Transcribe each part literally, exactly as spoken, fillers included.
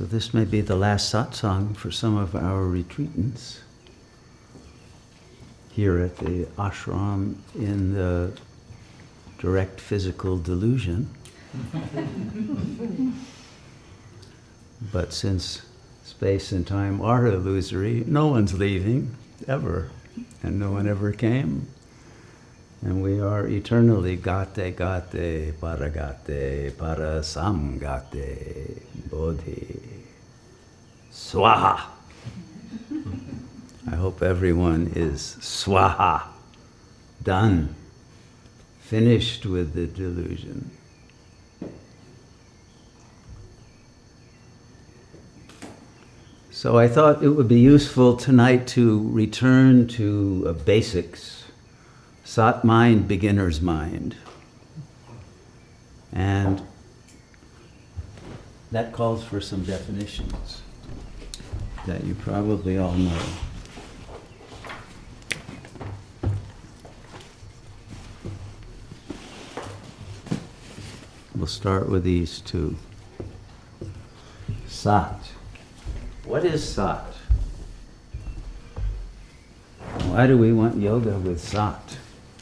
So this may be the last satsang for some of our retreatants here at the ashram in the direct physical delusion. But since space and time are illusory, no one's leaving, ever. And no one ever came. And we are eternally gate gate, paragate, parasamgate, bodhi, swaha. I hope everyone is swaha, done, finished with the delusion. So I thought it would be useful tonight to return to uh, basics, sat mind, beginner's mind. And that calls for some definitions that you probably all know. We'll start with these two. Sat. What is sat? Why do we want yoga with sat?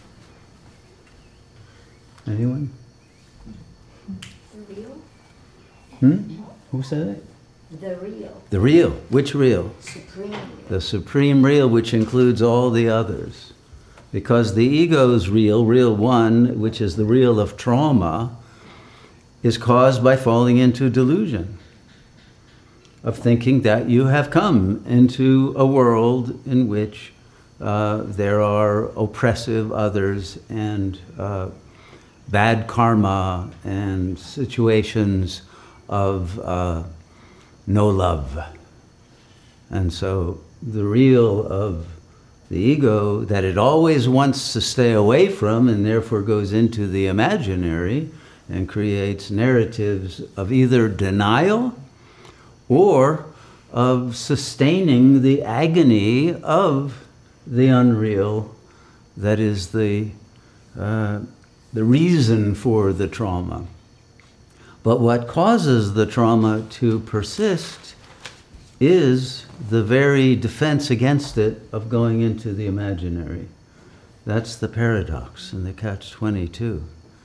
Anyone? The real? Hmm? Who said it? The real. The real. Which real? Supreme real. The supreme real, which includes all the others. Because the ego's real, real one, which is the real of trauma, is caused by falling into delusion, of thinking that you have come into a world in which uh, there are oppressive others and uh, bad karma and situations of uh, no love. And so the real of the ego that it always wants to stay away from and therefore goes into the imaginary and creates narratives of either denial or of sustaining the agony of the unreal that is the, uh, the reason for the trauma. But what causes the trauma to persist is the very defense against it of going into the imaginary. That's the paradox and the catch twenty-two.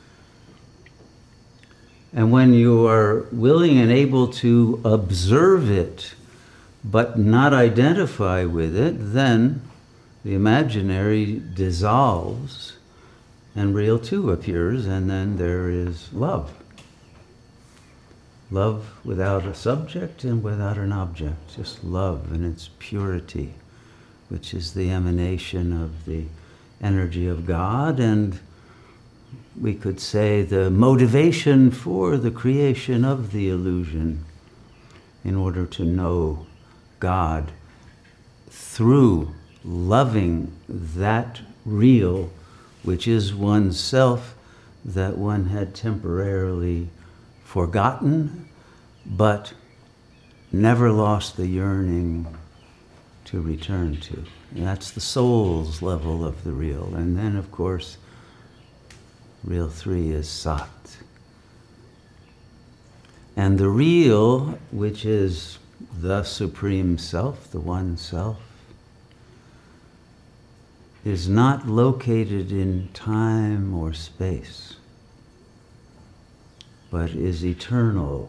And when you are willing and able to observe it, but not identify with it, then the imaginary dissolves and real too appears, and then there is love. Love without a subject and without an object, just love in its purity, which is the emanation of the energy of God, and we could say the motivation for the creation of the illusion in order to know God through loving that real, which is oneself, that one had temporarily forgotten, but never lost the yearning to return to. And that's the soul's level of the real. And then, of course, real three is sat. And the real, which is the supreme self, the one self, is not located in time or space, but is eternal,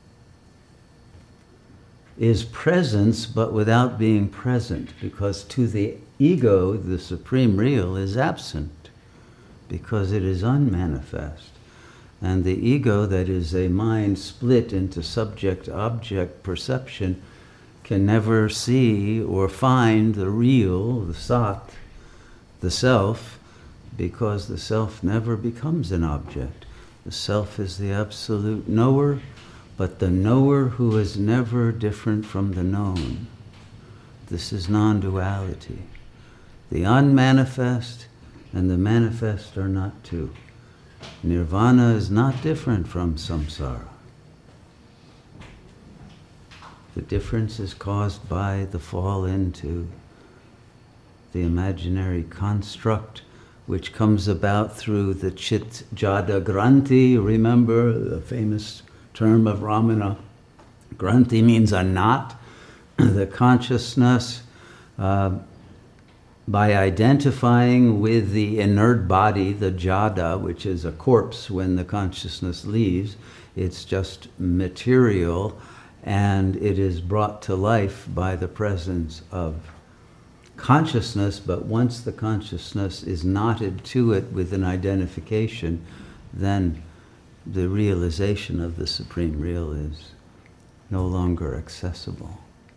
is presence but without being present, because to the ego, the supreme real is absent, because it is unmanifest. And the ego, that is a mind split into subject-object perception, can never see or find the real, the sat, the self, because the self never becomes an object. The self is the absolute knower, but the knower who is never different from the known. This is non-duality. The unmanifest and the manifest are not two. Nirvana is not different from samsara. The difference is caused by the fall into the imaginary construct, which comes about through the Chit Jada Granthi. Remember the famous term of Ramana, Granthi means a knot. The consciousness, uh, by identifying with the inert body, the jada, which is a corpse when the consciousness leaves, it's just material, and it is brought to life by the presence of consciousness. But once the consciousness is knotted to it with an identification, then the realization of the Supreme Real is no longer accessible.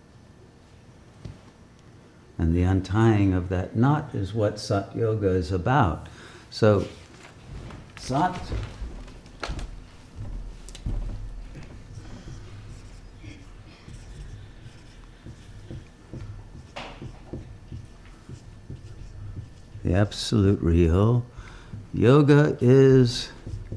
And the untying of that knot is what Sat Yoga is about. So, Sat the absolute real. Yoga is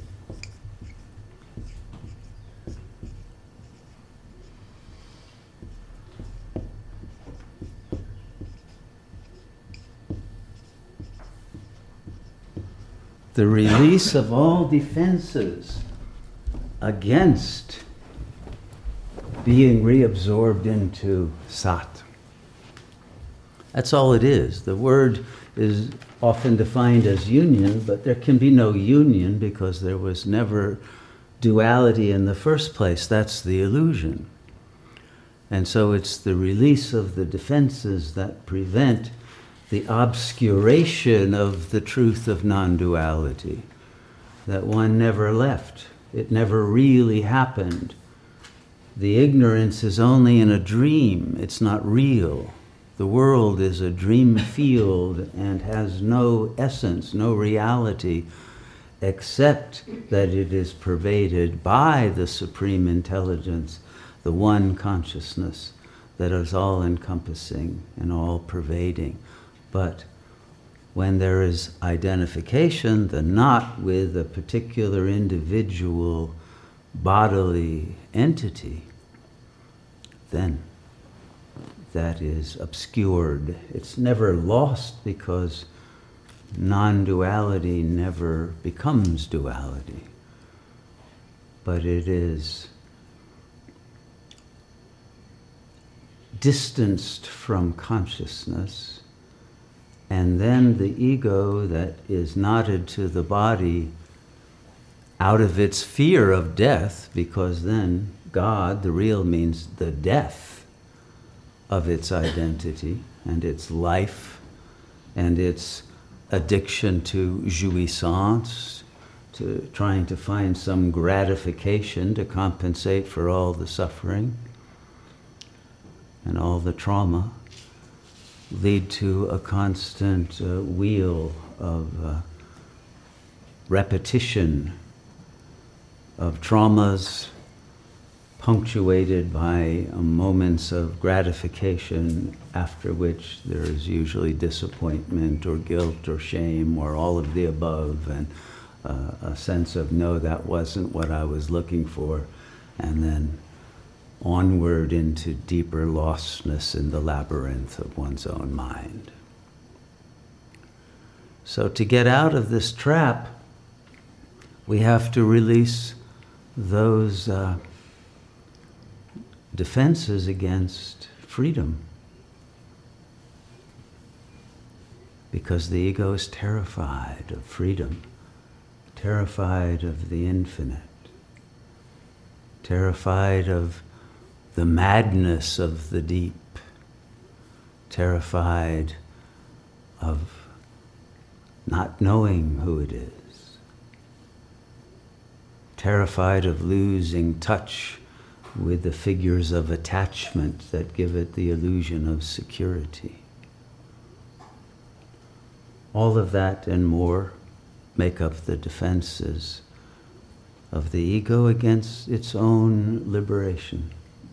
the release of all defenses against being reabsorbed into Sat. That's all it is. The word is often defined as union, but there can be no union because there was never duality in the first place. That's the illusion. And so it's the release of the defenses that prevent the obscuration of the truth of non-duality, that one never left. It never really happened. The ignorance is only in a dream. It's not real. The world is a dream field and has no essence, no reality, except that it is pervaded by the Supreme Intelligence, the one consciousness that is all-encompassing and all-pervading. But when there is identification, the knot with a particular individual bodily entity, then that is obscured. It's never lost because non-duality never becomes duality. But it is distanced from consciousness. And then the ego that is knotted to the body out of its fear of death, because then God, the real, means the death of its identity and its life and its addiction to jouissance, to trying to find some gratification to compensate for all the suffering and all the trauma, lead to a constant uh, wheel of uh, repetition of traumas punctuated by uh, moments of gratification, after which there is usually disappointment or guilt or shame or all of the above, and uh, a sense of, no, that wasn't what I was looking for, and then onward into deeper lostness in the labyrinth of one's own mind. So to get out of this trap, we have to release those uh, defenses against freedom. Because the ego is terrified of freedom, terrified of the infinite, terrified of the madness of the deep, terrified of not knowing who it is, terrified of losing touch with the figures of attachment that give it the illusion of security. All of that and more make up the defenses of the ego against its own liberation.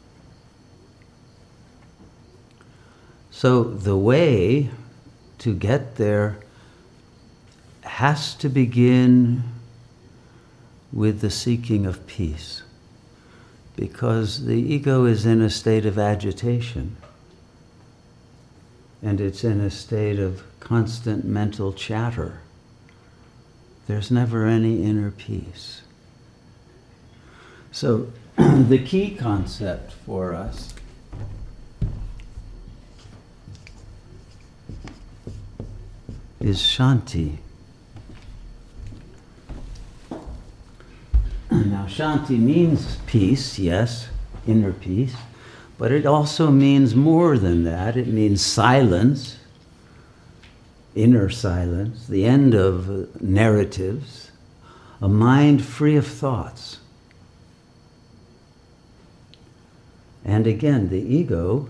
So the way to get there has to begin with the seeking of peace, because the ego is in a state of agitation, and it's in a state of constant mental chatter. There's never any inner peace. So the key concept for us is Shanti. Now, Shanti means peace, yes, inner peace, but it also means more than that. It means silence, inner silence, the end of narratives, a mind free of thoughts. And again, the ego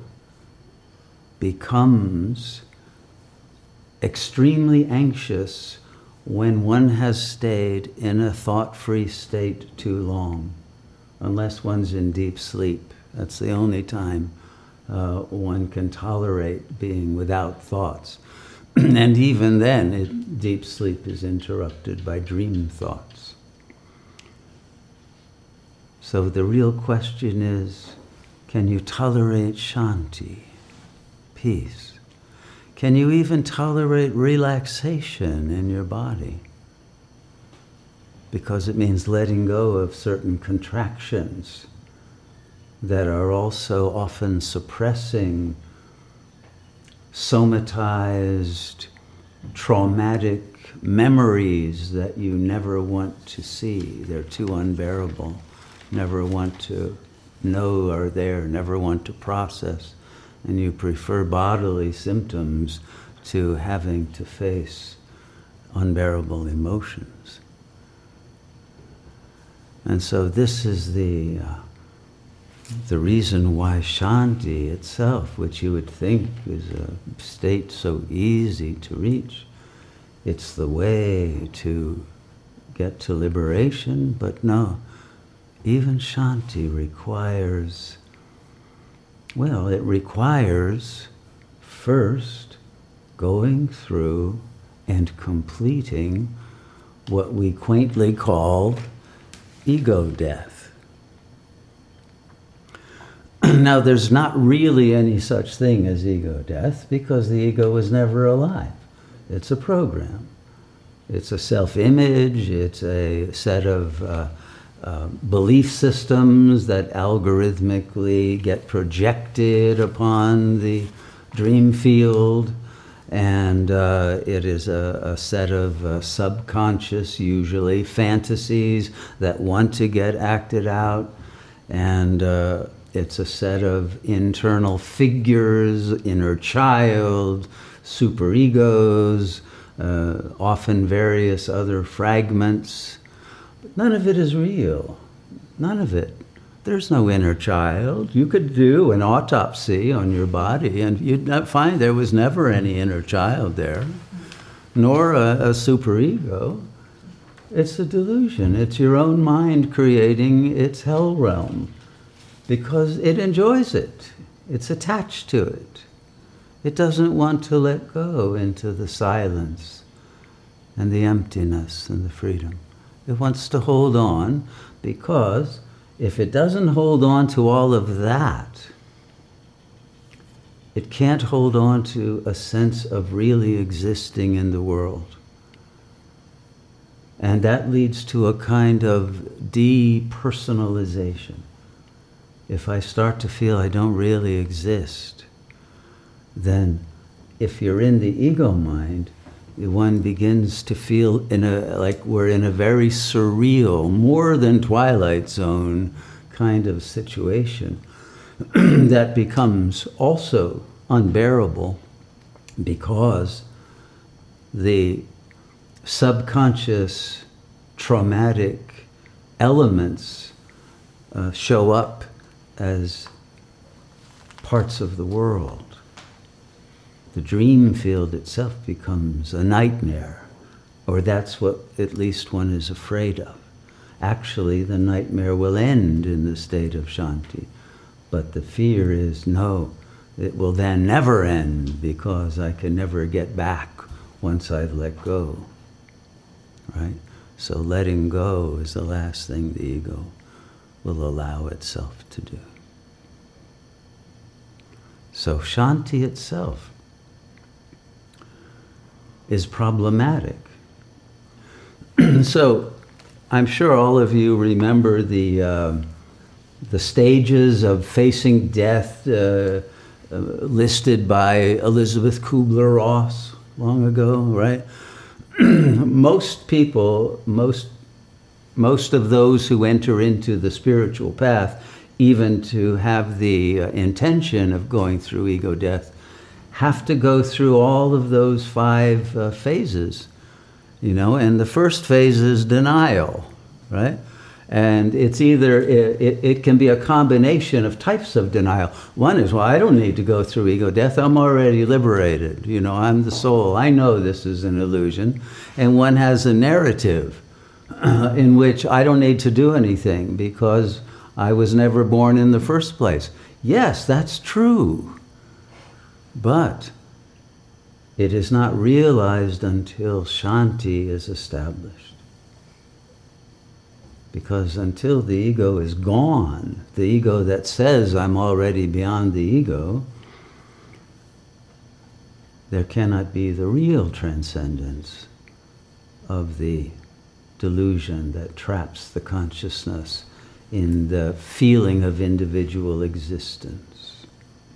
becomes extremely anxious when one has stayed in a thought-free state too long, unless one's in deep sleep. That's the only time uh, one can tolerate being without thoughts. And even then, it, deep sleep is interrupted by dream thoughts. So the real question is, can you tolerate Shanti, peace? Can you even tolerate relaxation in your body? Because it means letting go of certain contractions that are also often suppressing somatized, traumatic memories that you never want to see. They're too unbearable. Never want to know are there, never want to process. And you prefer bodily symptoms to having to face unbearable emotions. And so this is the uh, the reason why Shanti itself, which you would think is a state so easy to reach, it's the way to get to liberation, but no, even Shanti requires Well, it requires first going through and completing what we quaintly call ego death. Now, there's not really any such thing as ego death because the ego was never alive. It's a program. It's a self-image. It's a set of uh, Uh, belief systems that algorithmically get projected upon the dream field, and uh, it is a, a set of uh, subconscious, usually, fantasies that want to get acted out, and uh, it's a set of internal figures, inner child, superegos, uh, often various other fragments. None of it is real. None of it. There's no inner child. You could do an autopsy on your body and you'd not find there was never any inner child there, nor a, a superego. It's a delusion. It's your own mind creating its hell realm because it enjoys it. It's attached to it. It doesn't want to let go into the silence and the emptiness and the freedom. It wants to hold on because if it doesn't hold on to all of that, it can't hold on to a sense of really existing in the world. And that leads to a kind of depersonalization. If I start to feel I don't really exist, then if you're in the ego mind, one begins to feel in a like we're in a very surreal, more than Twilight Zone kind of situation that becomes also unbearable because the subconscious traumatic elements uh, show up as parts of the world. The dream field itself becomes a nightmare, or that's what at least one is afraid of. Actually, the nightmare will end in the state of Shanti, but the fear is, no, it will then never end because I can never get back once I've let go, right? So letting go is the last thing the ego will allow itself to do. So Shanti itself is problematic. So I'm sure all of you remember the uh, the stages of facing death uh, uh, listed by Elizabeth Kubler-Ross long ago, right? Most people, most, most of those who enter into the spiritual path, even to have the uh, intention of going through ego death, have to go through all of those five uh, phases, you know, and the first phase is denial, right? And it's either, it, it, it can be a combination of types of denial. One is, well, I don't need to go through ego death. I'm already liberated. You know, I'm the soul. I know this is an illusion. And one has a narrative uh, in which I don't need to do anything because I was never born in the first place. Yes, that's true. But it is not realized until Shanti is established. Because until the ego is gone, the ego that says I'm already beyond the ego, there cannot be the real transcendence of the delusion that traps the consciousness in the feeling of individual existence.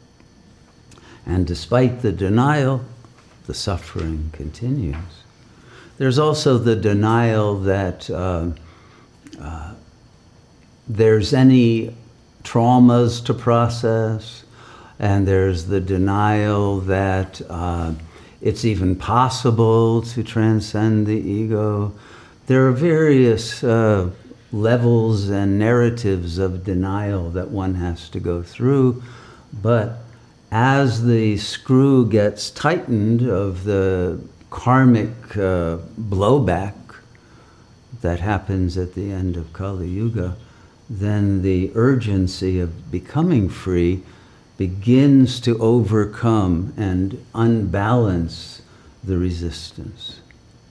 And despite the denial, the suffering continues. There's also the denial that uh, Uh, there's any traumas to process, and there's the denial that uh, it's even possible to transcend the ego. There are various uh, levels and narratives of denial that one has to go through, but as the screw gets tightened of the karmic uh, blowback that happens at the end of Kali Yuga, then the urgency of becoming free begins to overcome and unbalance the resistance.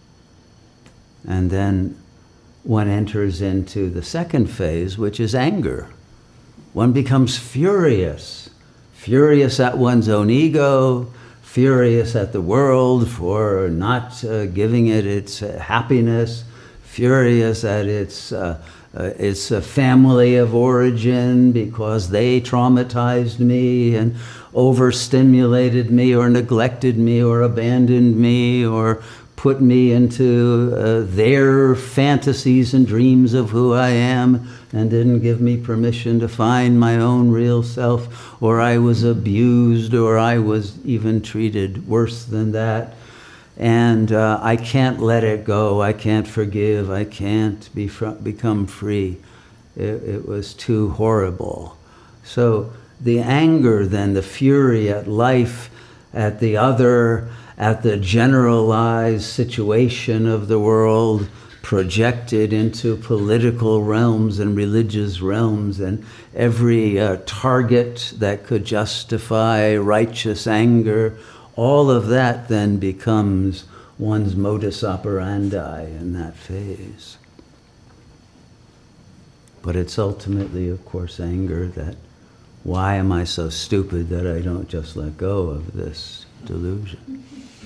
And then one enters into the second phase, which is anger. One becomes furious, furious at one's own ego, furious at the world for not uh, giving it its uh, happiness, furious at its, uh, uh, its uh, family of origin because they traumatized me and overstimulated me or neglected me or abandoned me or put me into uh, their fantasies and dreams of who I am and didn't give me permission to find my own real self, or I was abused, or I was even treated worse than that. And uh, I can't let it go. I can't forgive. I can't be fr- become free. It, it was too horrible. So the anger, then, the fury at life, at the other, at the generalized situation of the world, projected into political realms and religious realms, and every uh, target that could justify righteous anger, all of that then becomes one's modus operandi in that phase. But it's ultimately, of course, anger that, why am I so stupid that I don't just let go of this delusion?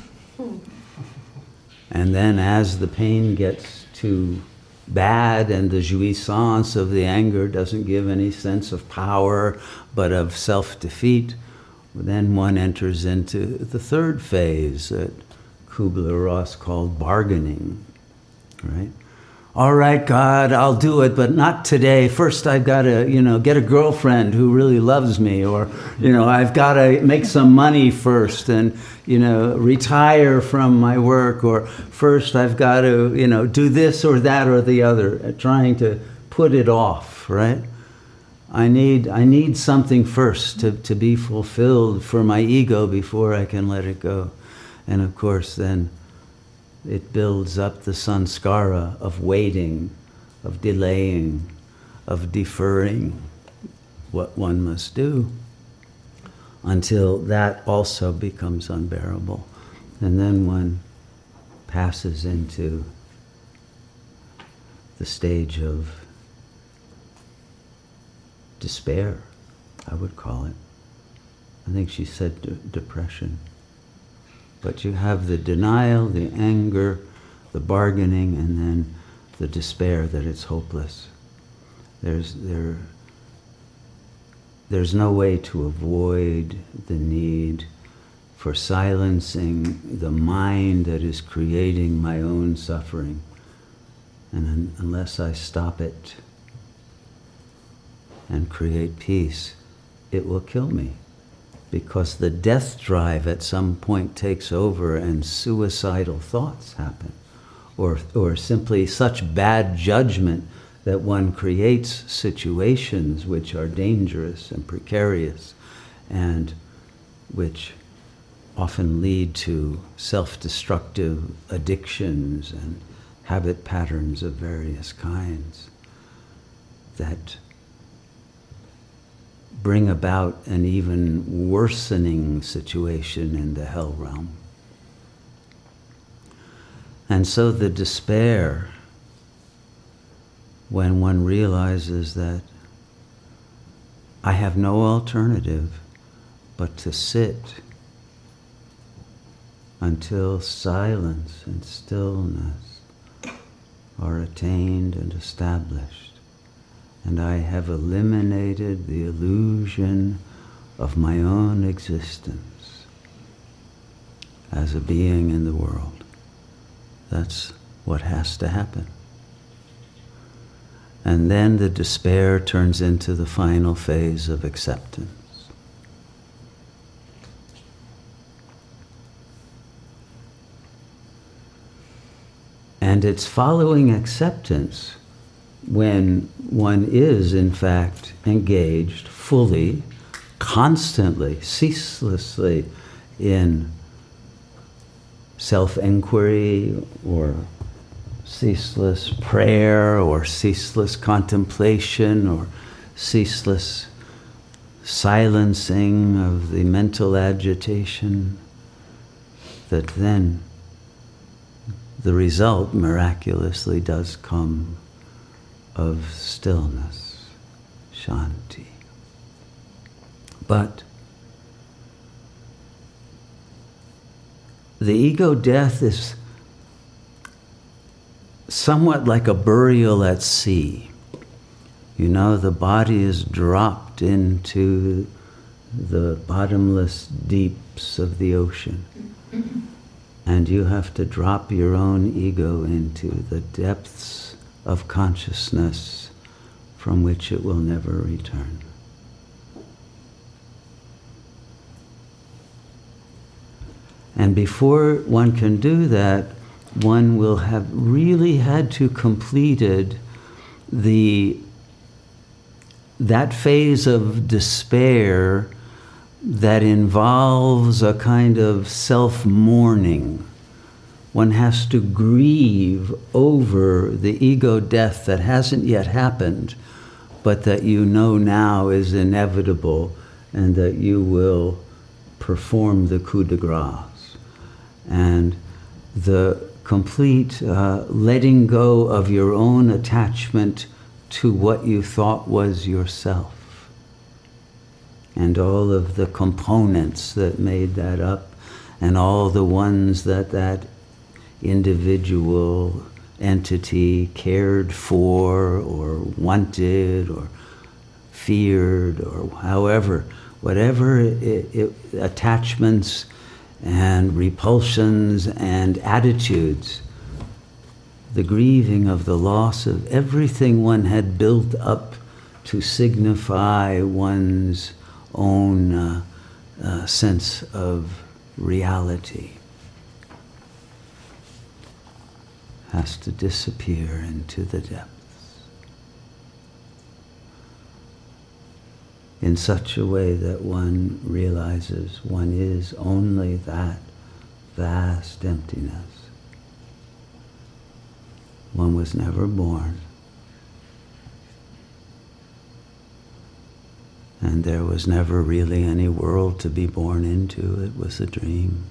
And then as the pain gets too bad and the jouissance of the anger doesn't give any sense of power but of self-defeat, then one enters into the third phase that Kubler-Ross called bargaining, right? All right, God, I'll do it, but not today. First, I've got to, you know, get a girlfriend who really loves me, or, you know, I've got to make some money first and, you know, retire from my work, or first I've got to, you know, do this or that or the other, trying to put it off, right? I need I need something first to, to be fulfilled for my ego before I can let it go. And of course then it builds up the sanskara of waiting, of delaying, of deferring what one must do until that also becomes unbearable. And then one passes into the stage of despair, I would call it. I think she said de- depression. But you have the denial, the anger, the bargaining, and then the despair that it's hopeless. There's there, there's no way to avoid the need for silencing the mind that is creating my own suffering. And un- unless I stop it and create peace, it will kill me. Because the death drive at some point takes over and suicidal thoughts happen. Or, or simply such bad judgment that one creates situations which are dangerous and precarious and which often lead to self-destructive addictions and habit patterns of various kinds that bring about an even worsening situation in the hell realm. And so the despair, when one realizes that I have no alternative but to sit until silence and stillness are attained and established, and I have eliminated the illusion of my own existence as a being in the world. That's what has to happen. And then the despair turns into the final phase of acceptance. And it's following acceptance when one is, in fact, engaged fully, constantly, ceaselessly in self-inquiry or ceaseless prayer or ceaseless contemplation or ceaseless silencing of the mental agitation, that then the result miraculously does come of stillness, shanti. But the ego death is somewhat like a burial at sea. You know, the body is dropped into the bottomless deeps of the ocean. And you have to drop your own ego into the depths of consciousness from which it will never return. And before one can do that, one will have really had to completed the that phase of despair that involves a kind of self-mourning. One has to grieve over the ego death that hasn't yet happened, but that you know now is inevitable and that you will perform the coup de grace. And the complete uh, letting go of your own attachment to what you thought was yourself, and all of the components that made that up, and all the ones that that individual entity cared for or wanted or feared, or however, whatever it, it, attachments and repulsions and attitudes, the grieving of the loss of everything one had built up to signify one's own uh, uh, sense of reality has to disappear into the depths in such a way that one realizes one is only that vast emptiness. One was never born, and there was never really any world to be born into. It was a dream.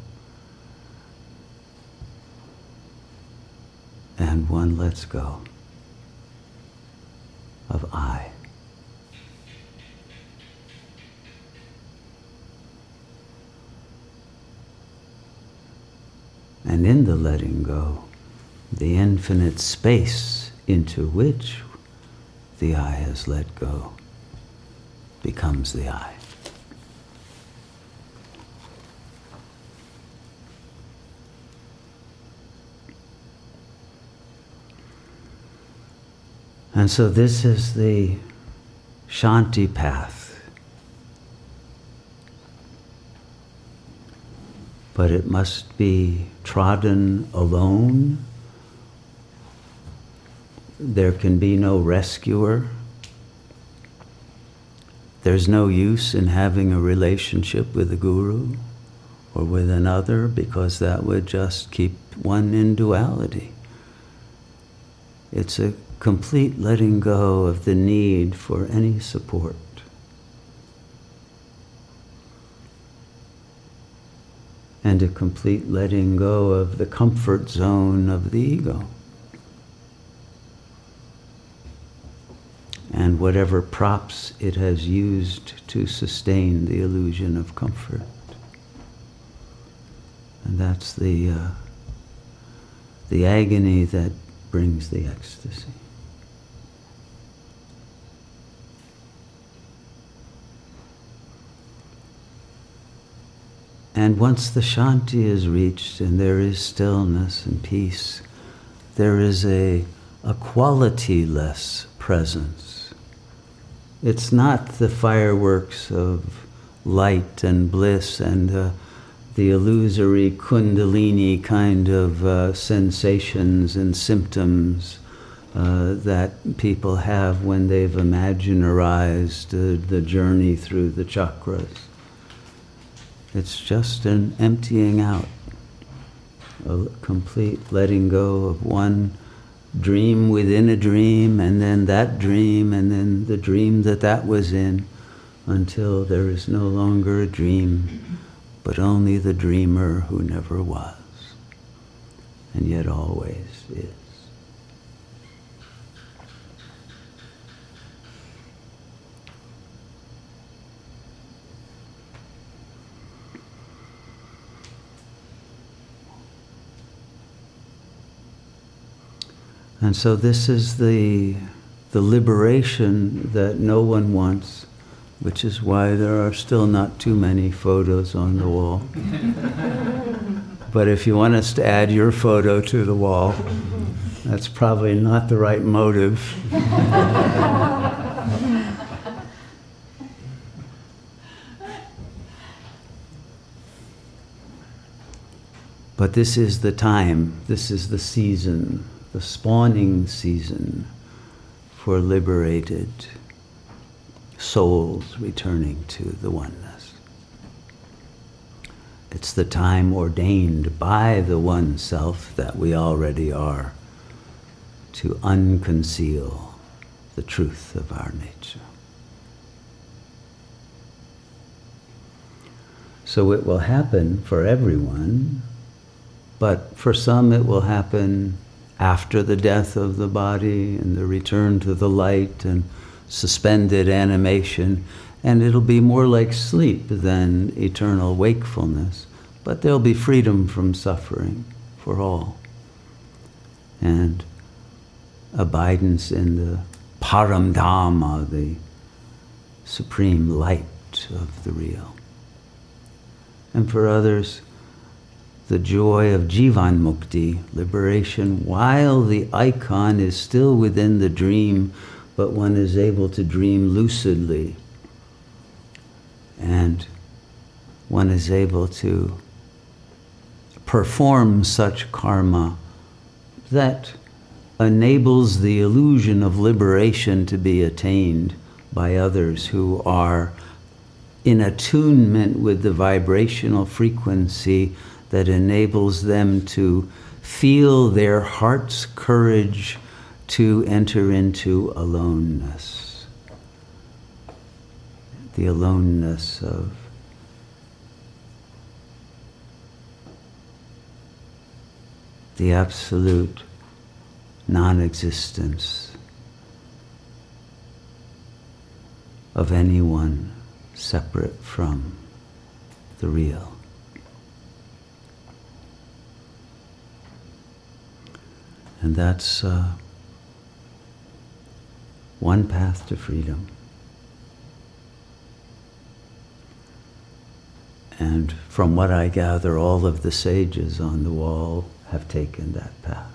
And one lets go of I. And in the letting go, the infinite space into which the I has let go becomes the I. And so this is the Shanti path. But it must be trodden alone. There can be no rescuer. There's no use in having a relationship with a guru or with another, because that would just keep one in duality. It's a complete letting go of the need for any support. And a complete letting go of the comfort zone of the ego. And whatever props it has used to sustain the illusion of comfort. And that's the, uh, the agony that brings the ecstasy. And once the Shanti is reached and there is stillness and peace, there is a, a quality-less presence. It's not the fireworks of light and bliss and uh, the illusory kundalini kind of uh, sensations and symptoms uh, that people have when they've imaginarized uh, the journey through the chakras. It's just an emptying out, a complete letting go of one dream within a dream, and then that dream, and then the dream that that was in, until there is no longer a dream, but only the dreamer who never was, and yet always is. And so this is the, the liberation that no one wants, which is why there are still not too many photos on the wall. But if you want us to add your photo to the wall, that's probably not the right motive. But this is the time, this is the season, the spawning season for liberated souls returning to the oneness. It's the time ordained by the one self that we already are to unconceal the truth of our nature. So it will happen for everyone, but for some it will happen after the death of the body and the return to the light and suspended animation, and it'll be more like sleep than eternal wakefulness, but there'll be freedom from suffering for all, and abidance in the Param Dhamma, the supreme light of the real. And for others, the joy of Jivan Mukti, liberation, while the icon is still within the dream, but one is able to dream lucidly. And one is able to perform such karma that enables the illusion of liberation to be attained by others who are in attunement with the vibrational frequency that enables them to feel their heart's courage to enter into aloneness. The aloneness of the absolute non-existence of anyone separate from the real. And that's uh, one path to freedom. And from what I gather, all of the sages on the wall have taken that path.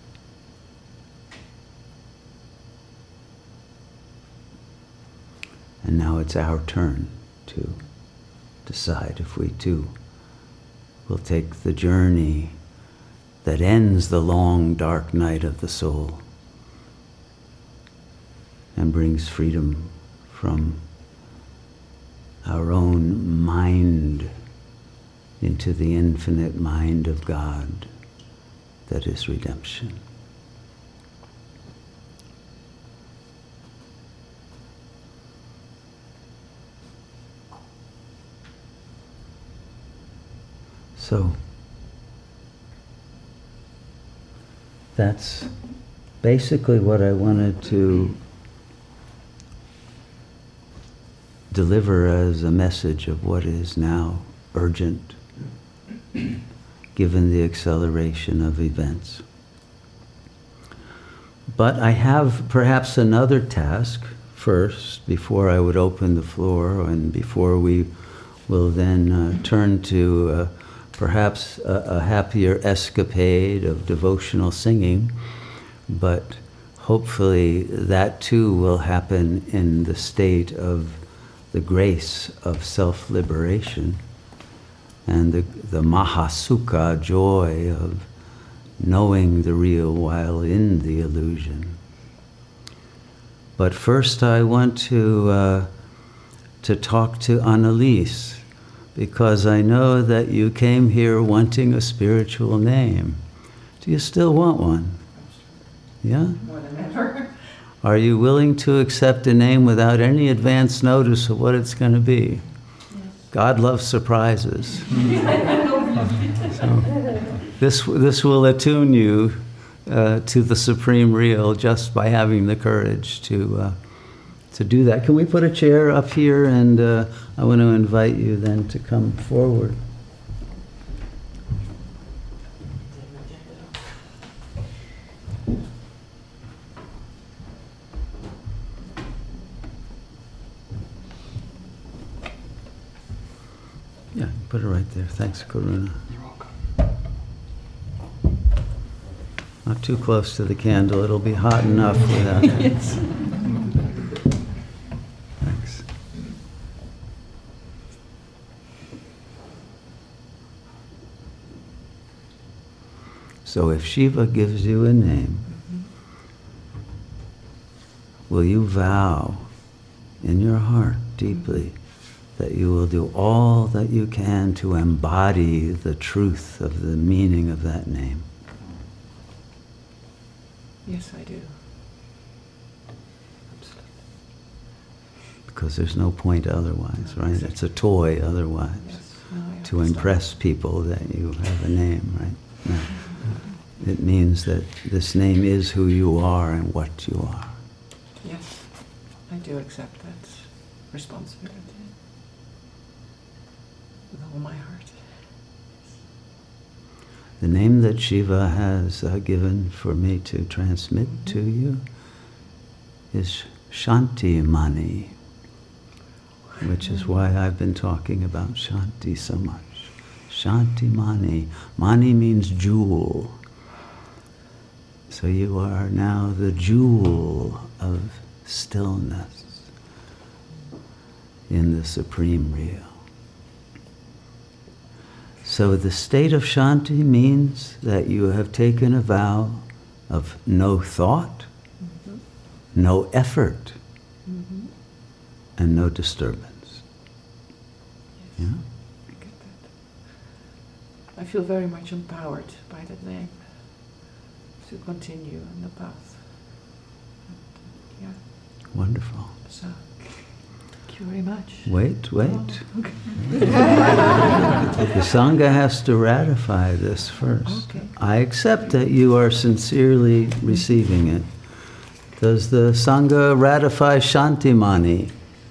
And now it's our turn to decide if we too will take the journey that ends the long, dark night of the soul and brings freedom from our own mind into the infinite mind of God that is redemption. So, that's basically what I wanted to deliver as a message of what is now urgent, given the acceleration of events. But I have perhaps another task first, before I would open the floor and before we will then uh, turn to uh, perhaps a, a happier escapade of devotional singing, but hopefully that too will happen in the state of the grace of self-liberation and the, the mahasukha joy of knowing the real while in the illusion. But first I want to, uh, to talk to Annalise, because I know that you came here wanting a spiritual name. Do you still want one? Yeah? More than ever. Are you willing to accept a name without any advance notice of what it's going to be? Yes. God loves surprises. So this, this will attune you uh, to the Supreme Real just by having the courage to uh, to do that. Can we put a chair up here, and uh, I want to invite you then to come forward. Yeah, put it right there. Thanks, Karuna. You're welcome. Not too close to the candle. It'll be hot enough without it. Yes. Thanks. So if Shiva gives you a name, will you vow in your heart deeply that you will do all that you can to embody the truth of the meaning of that name? Yes, I do. Absolutely. Because there's no point otherwise, right? It's a toy otherwise. Yes. No, I To understand. impress people that you have a name, right? No. It means that this name is who you are and what you are. Yes, I do accept that responsibility with all my heart. The name that Shiva has uh, given for me to transmit Mm-hmm. to you is Shanti Mani, which is why I've been talking about Shanti so much. Shanti Mani. Mani means jewel. So you are now the jewel of stillness in the Supreme Real. So the state of Shanti means that you have taken a vow of no thought, Mm-hmm. no effort, Mm-hmm. and no disturbance. Yes. Yeah? I get that. I feel very much empowered by that name to continue on the path. And, uh, yeah, Wonderful. so thank you very much. Wait, wait. Oh, okay. The Sangha has to ratify this first. Okay. I accept that you are sincerely receiving it. Does the Sangha ratify Shantimani?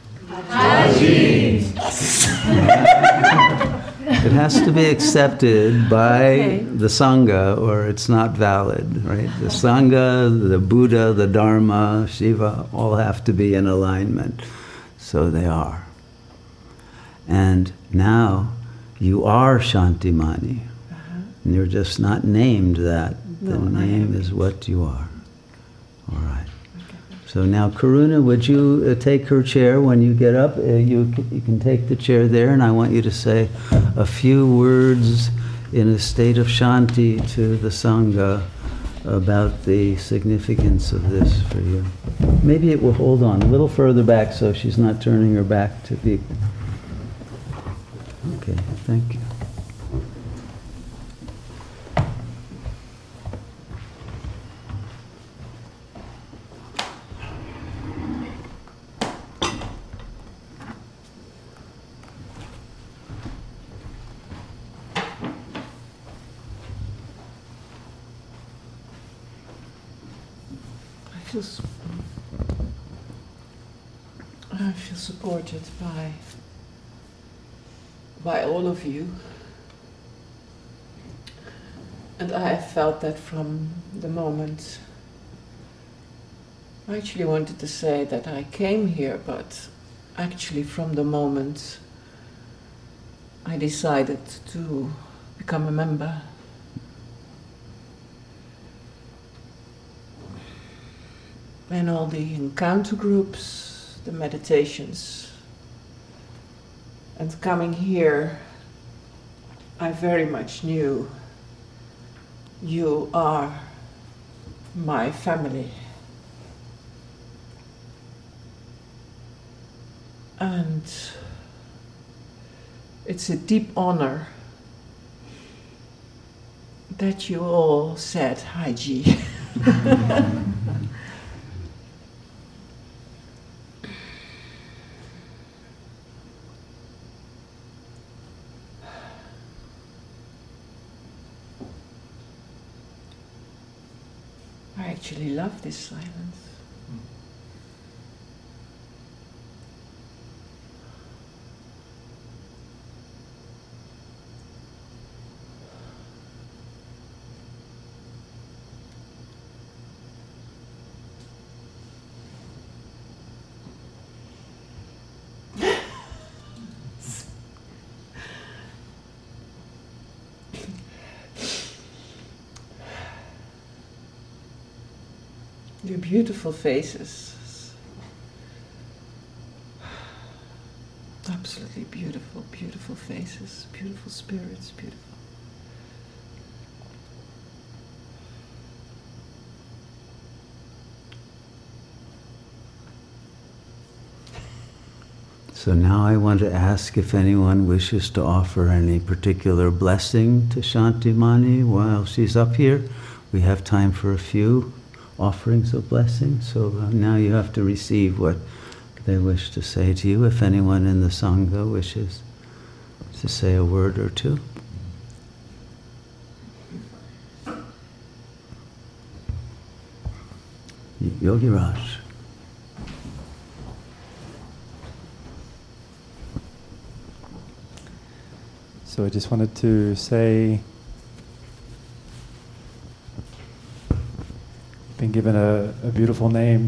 It has to be accepted by Okay. the Sangha or it's not valid, right? The Sangha, the Buddha, the Dharma, Shiva, all have to be in alignment. So they are. And now You are Shantimani. Uh-huh. And you're just not named that. The No, I name am. is what you are. All right. Okay. So now, Karuna, would you uh, take her chair when you get up? Uh, you, c- you can take the chair there, and I want you to say a few words in a state of Shanti to the Sangha about the significance of this for you. Maybe it will hold on a little further back so she's not turning her back to people. Okay, thank you. I feel, s- I feel supported by, by all of you. And I have felt that from the moment. I actually wanted to say that I came here, but actually from the moment I decided to become a member. And all the encounter groups, the meditations. And coming here, I very much knew you are my family. And it's a deep honor that you all said hi, G. I actually love this silence. Your beautiful faces. Absolutely beautiful, beautiful faces, beautiful spirits, beautiful. So now I want to ask if anyone wishes to offer any particular blessing to Shantimani while she's up here. We have time for a few offerings of blessing. So uh, now you have to receive what they wish to say to you. If anyone in the Sangha wishes to say a word or two. Yogi Raj. So I just wanted to say, been given a, a beautiful name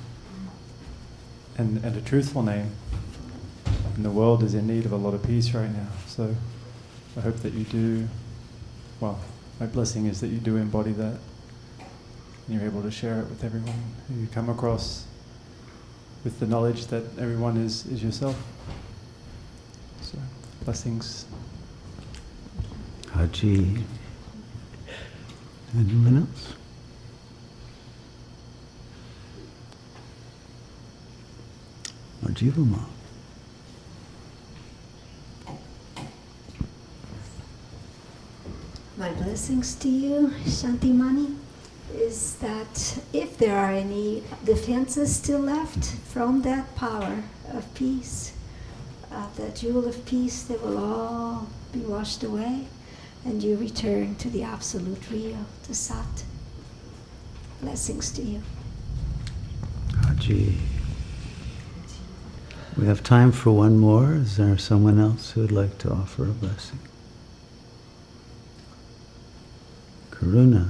and, and a truthful name. And the world is in need of a lot of peace right now. So I hope that you do, well, my blessing is that you do embody that. And you're able to share it with everyone who you come across with the knowledge that everyone is, is yourself. So blessings. Haji. Anyone else? Or Jivama? My blessings to you, Shantimani, is that if there are any defenses still left from that power of peace, uh, that jewel of peace, they will all be washed away, and you return to the absolute real, to Sat. Blessings to you. Haji. We have time for one more. Is there someone else who would like to offer a blessing? Karuna.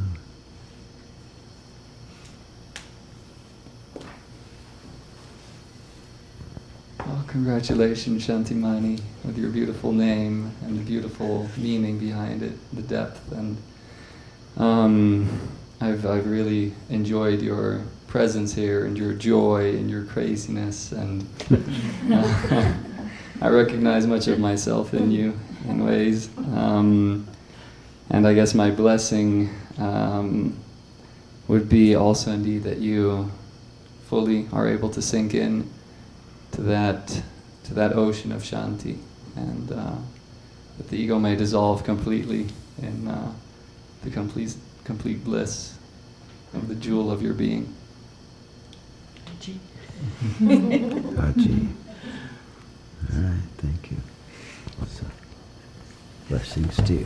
Well, congratulations, Shantimani, with your beautiful name and the beautiful meaning behind it, the depth. And um, I've I've really enjoyed your presence here and your joy and your craziness, and uh, I recognize much of myself in you in ways. Um, and I guess my blessing um, would be also indeed that you fully are able to sink in to that to that ocean of Shanti, and uh, that the ego may dissolve completely in uh, the complete complete bliss of the jewel of your being. Haji. All right, thank you. So, blessings to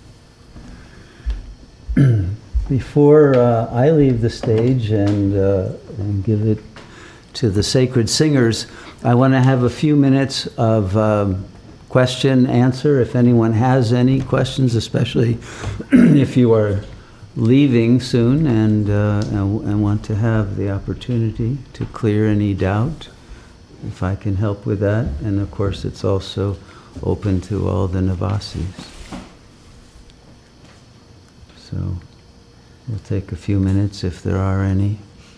you. Before uh, I leave the stage and, uh, and give it to the sacred singers, I want to have a few minutes of um, question, answer, if anyone has any questions, especially if you are leaving soon and, uh, and, and want to have the opportunity to clear any doubt, if I can help with that. And of course, it's also open to all the Navasis. So we'll take a few minutes if there are any.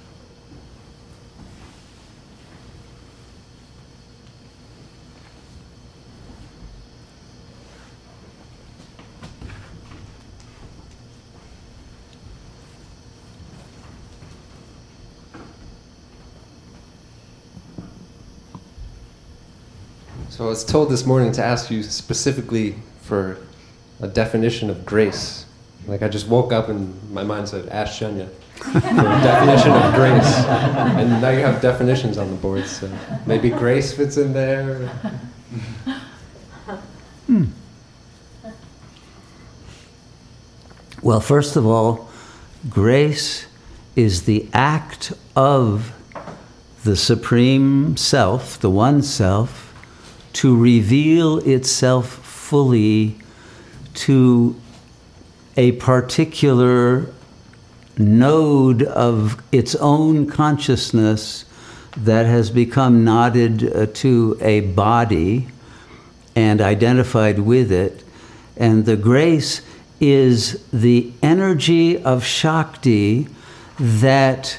So I was told this morning to ask you specifically for a definition of grace. Like I just woke up and my mind said, ask Shanya for a definition of grace. And now you have definitions on the board, so maybe grace fits in there. Hmm. Well, first of all, grace is the act of the Supreme Self, the One Self, to reveal itself fully to a particular node of its own consciousness that has become knotted uh, to a body and identified with it. And the grace is the energy of Shakti that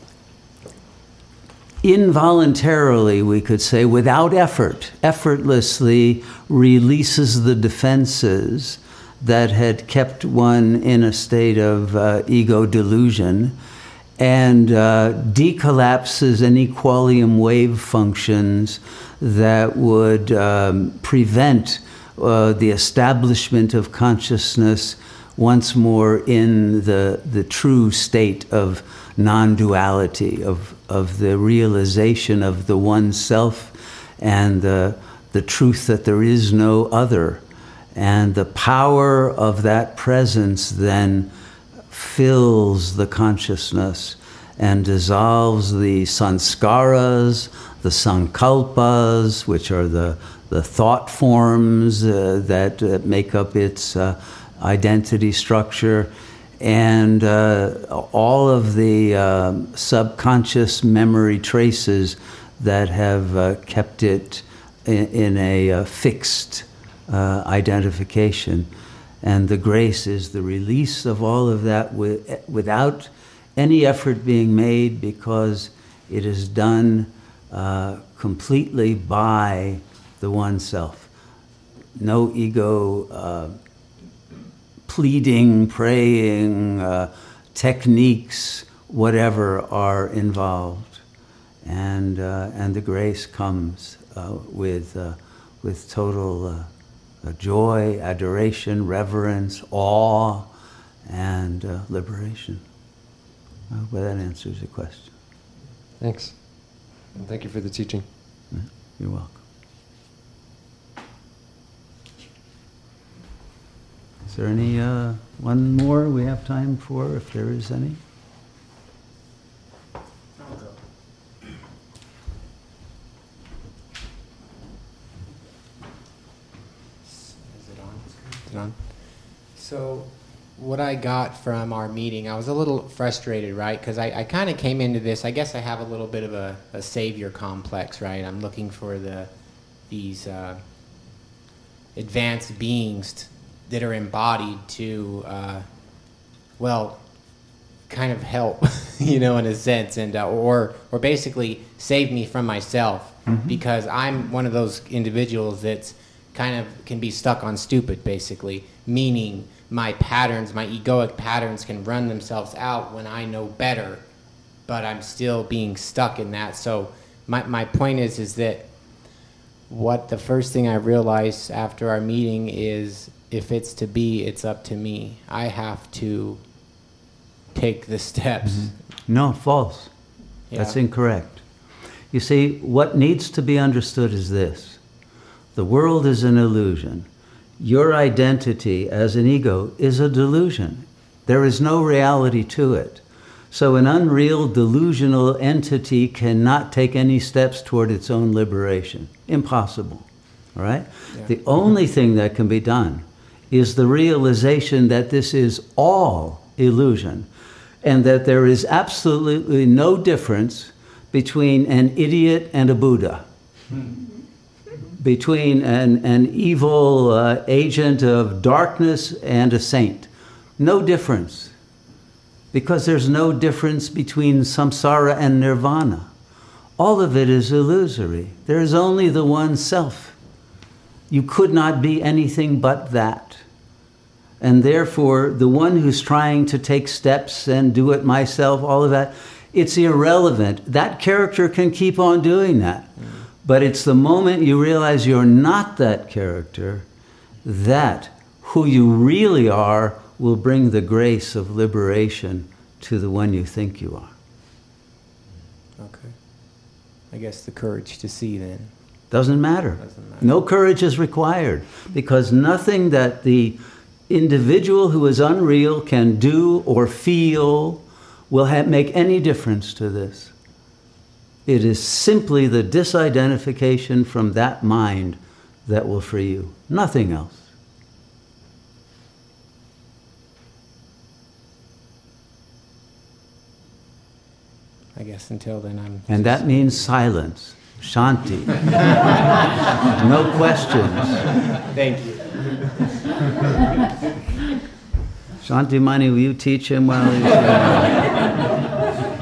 involuntarily, we could say, without effort, effortlessly releases the defenses that had kept one in a state of uh, ego delusion and uh, decollapses any qualium wave functions that would um, prevent uh, the establishment of consciousness once more in the, the true state of non-duality, of, of the realization of the one self and the, the truth that there is no other. And the power of that presence then fills the consciousness and dissolves the sanskaras, the sankalpas, which are the, the thought forms uh, that uh, make up its uh, identity structure, and uh, all of the uh, subconscious memory traces that have uh, kept it in, in a uh, fixed uh, identification. And the grace is the release of all of that with, without any effort being made, because it is done uh, completely by the One Self. No ego uh, pleading, praying, uh, techniques, whatever are involved. And, uh, and the grace comes uh, with, uh, with total uh, uh, joy, adoration, reverence, awe, and uh, liberation. I hope that answers your question. Thanks. And thank you for the teaching. Yeah, you're welcome. Is there any, uh, one more we have time for, if there is any? I'll go. Is it on? Is it on? So, what I got from our meeting, I was a little frustrated, right? Because I, I kind of came into this, I guess I have a little bit of a, a savior complex, right? I'm looking for the these uh, advanced beings t- that are embodied to, uh, well, kind of help, you know, in a sense, and uh, or or basically save me from myself, mm-hmm. because I'm one of those individuals that's kind of can be stuck on stupid, basically, meaning my patterns, my egoic patterns can run themselves out when I know better, but I'm still being stuck in that. So my my point is is that what the first thing I realized after our meeting is, if it's to be, it's up to me. I have to take the steps. Mm-hmm. No, false. Yeah. That's incorrect. You see, what needs to be understood is this. The world is an illusion. Your identity as an ego is a delusion. There is no reality to it. So an unreal, delusional entity cannot take any steps toward its own liberation. Impossible. All right? Yeah. The only thing that can be done is the realization that this is all illusion, and that there is absolutely no difference between an idiot and a Buddha, between an, an evil uh, agent of darkness and a saint. No difference, because there's no difference between samsara and nirvana. All of it is illusory. There is only the one self. You could not be anything but that. And therefore, the one who's trying to take steps and do it myself, all of that, it's irrelevant. That character can keep on doing that. Mm. But it's the moment you realize you're not that character, that who you really are will bring the grace of liberation to the one you think you are. Okay. I guess the courage to see then. Doesn't matter. Doesn't matter. No courage is required, because nothing that the individual who is unreal can do or feel will have, make any difference to this. It is simply the disidentification from that mind that will free you. Nothing else. I guess until then I'm... And that means silence. Shanti. No questions. Thank you. Shanti Mani, will you teach him while he's uh,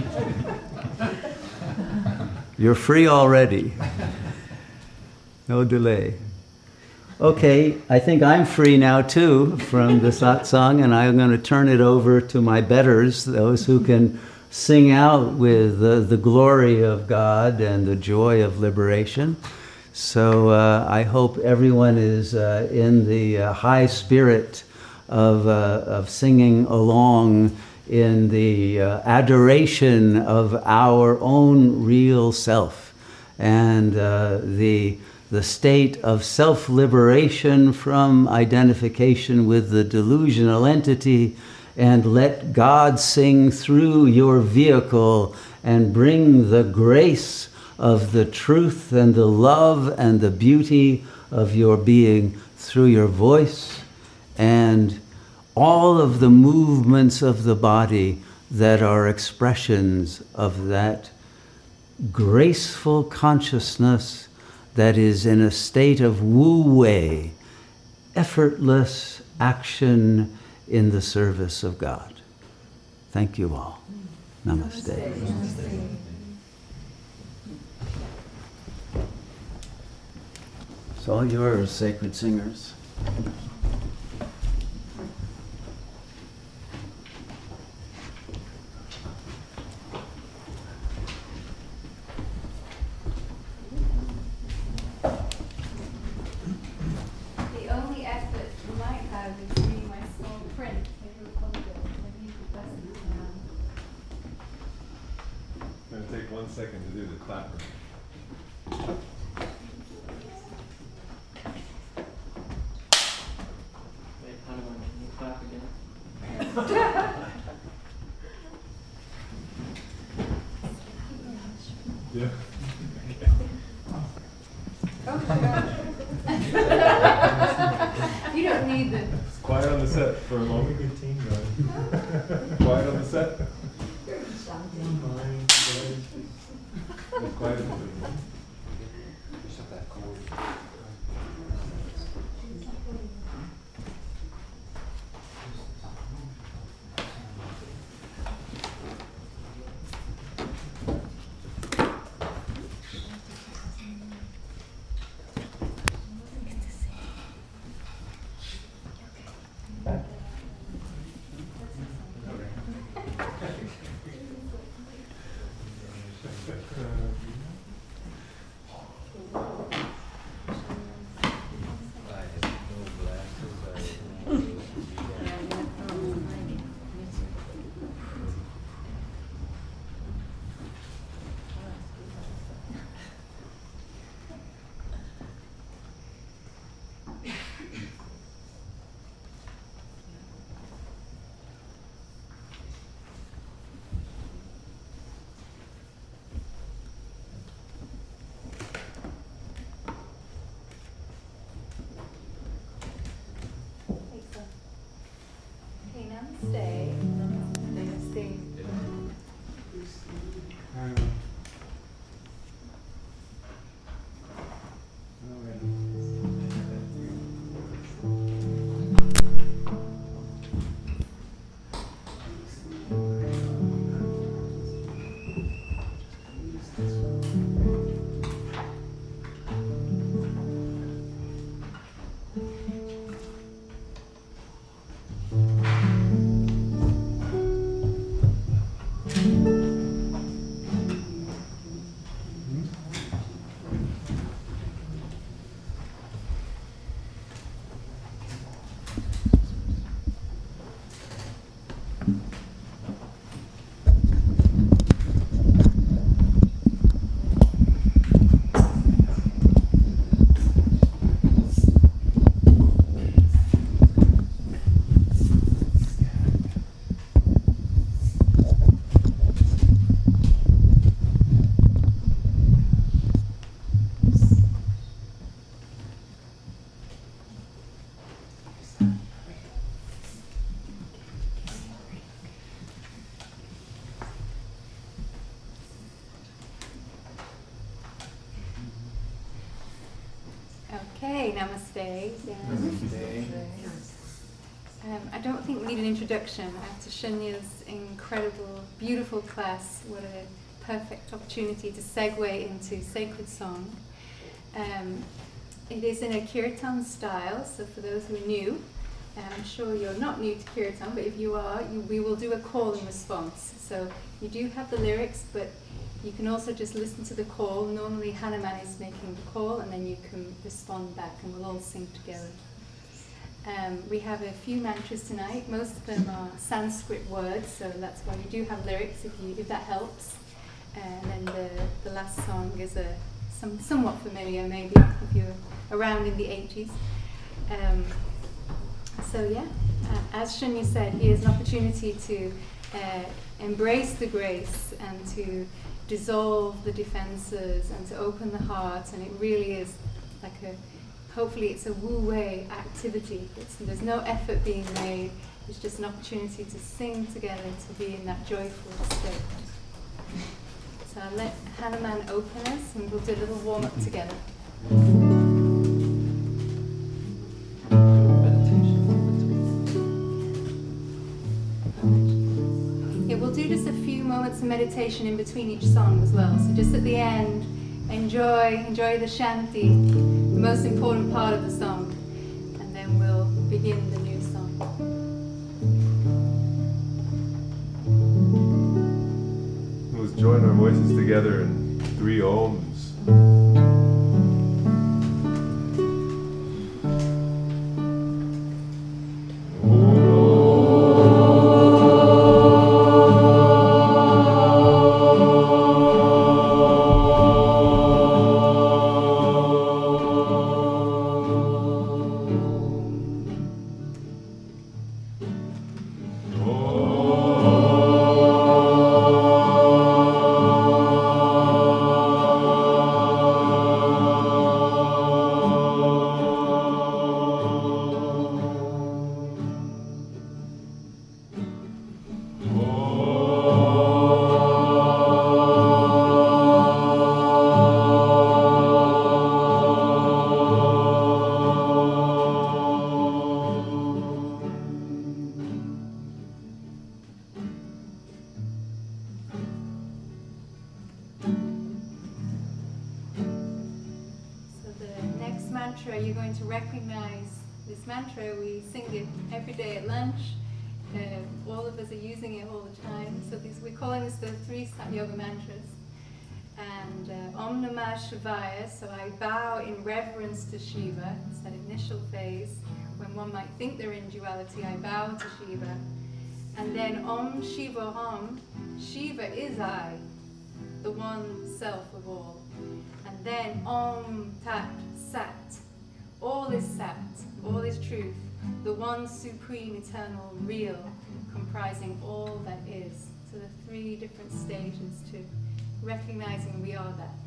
You're free already. No delay. Okay, I think I'm free now too from the satsang, and I'm going to turn it over to my betters, those who can sing out with the, the glory of God and the joy of liberation. So uh, I hope everyone is uh, in the uh, high spirit of, uh, of singing along in the uh, adoration of our own real self, and uh, the, the state of self-liberation from identification with the delusional entity, and let God sing through your vehicle and bring the grace of the truth and the love and the beauty of your being through your voice and all of the movements of the body that are expressions of that graceful consciousness that is in a state of wu-wei, effortless action in the service of God. Thank you all. Namaste. Namaste. It's all yours, sacred singers. Second to do the clapper. Wait, how do I can you clap again? Yeah. You don't need the... It's quiet on the set for a moment. Good team, guys. Quiet on the set. Quiet. Namaste. Namaste. Okay, namaste. Namaste. Um, I don't think we need an introduction. After Shanya's incredible, beautiful class, what a perfect opportunity to segue into sacred song. Um, it is in a kirtan style, so for those who are new, uh, I'm sure you're not new to kirtan, but if you are, you, we will do a call and response. So you do have the lyrics, but you can also just listen to the call. Normally Hanuman is making the call, and then you can respond back, and we'll all sing together. Um, we have a few mantras tonight. Most of them are Sanskrit words, so that's why we do have lyrics, if you if that helps. And then the, the last song is a some, somewhat familiar, maybe, if you're around in the eighties. Um, so yeah, uh, as Shanya said, here's an opportunity to uh, embrace the grace and to dissolve the defenses and to open the heart, and it really is like a, hopefully it's a wu-wei activity. It's, there's no effort being made, it's just an opportunity to sing together, to be in that joyful state. So I'll let Hanuman open us and we'll do a little warm-up together. Yeah, we'll do just a few moments of meditation in between each song as well. So just at the end, enjoy, enjoy the shanti, the most important part of the song, and then we'll begin the new song. Let's join our voices together in three ohms. Oh mantra, you're going to recognize this mantra. We sing it every day at lunch. Uh, all of us are using it all the time. So this, we're calling this the three Sat Yoga mantras. And uh, Om Namah Shivaya, so I bow in reverence to Shiva. It's that initial phase when one might think they're in duality. I bow to Shiva. And then Om Shiva Om, Shiva is I, the one self of all. And then Om Tat Sat, all is Sat, all is truth, the one supreme, eternal, real, comprising all that is. So the three different stages to recognizing we are that.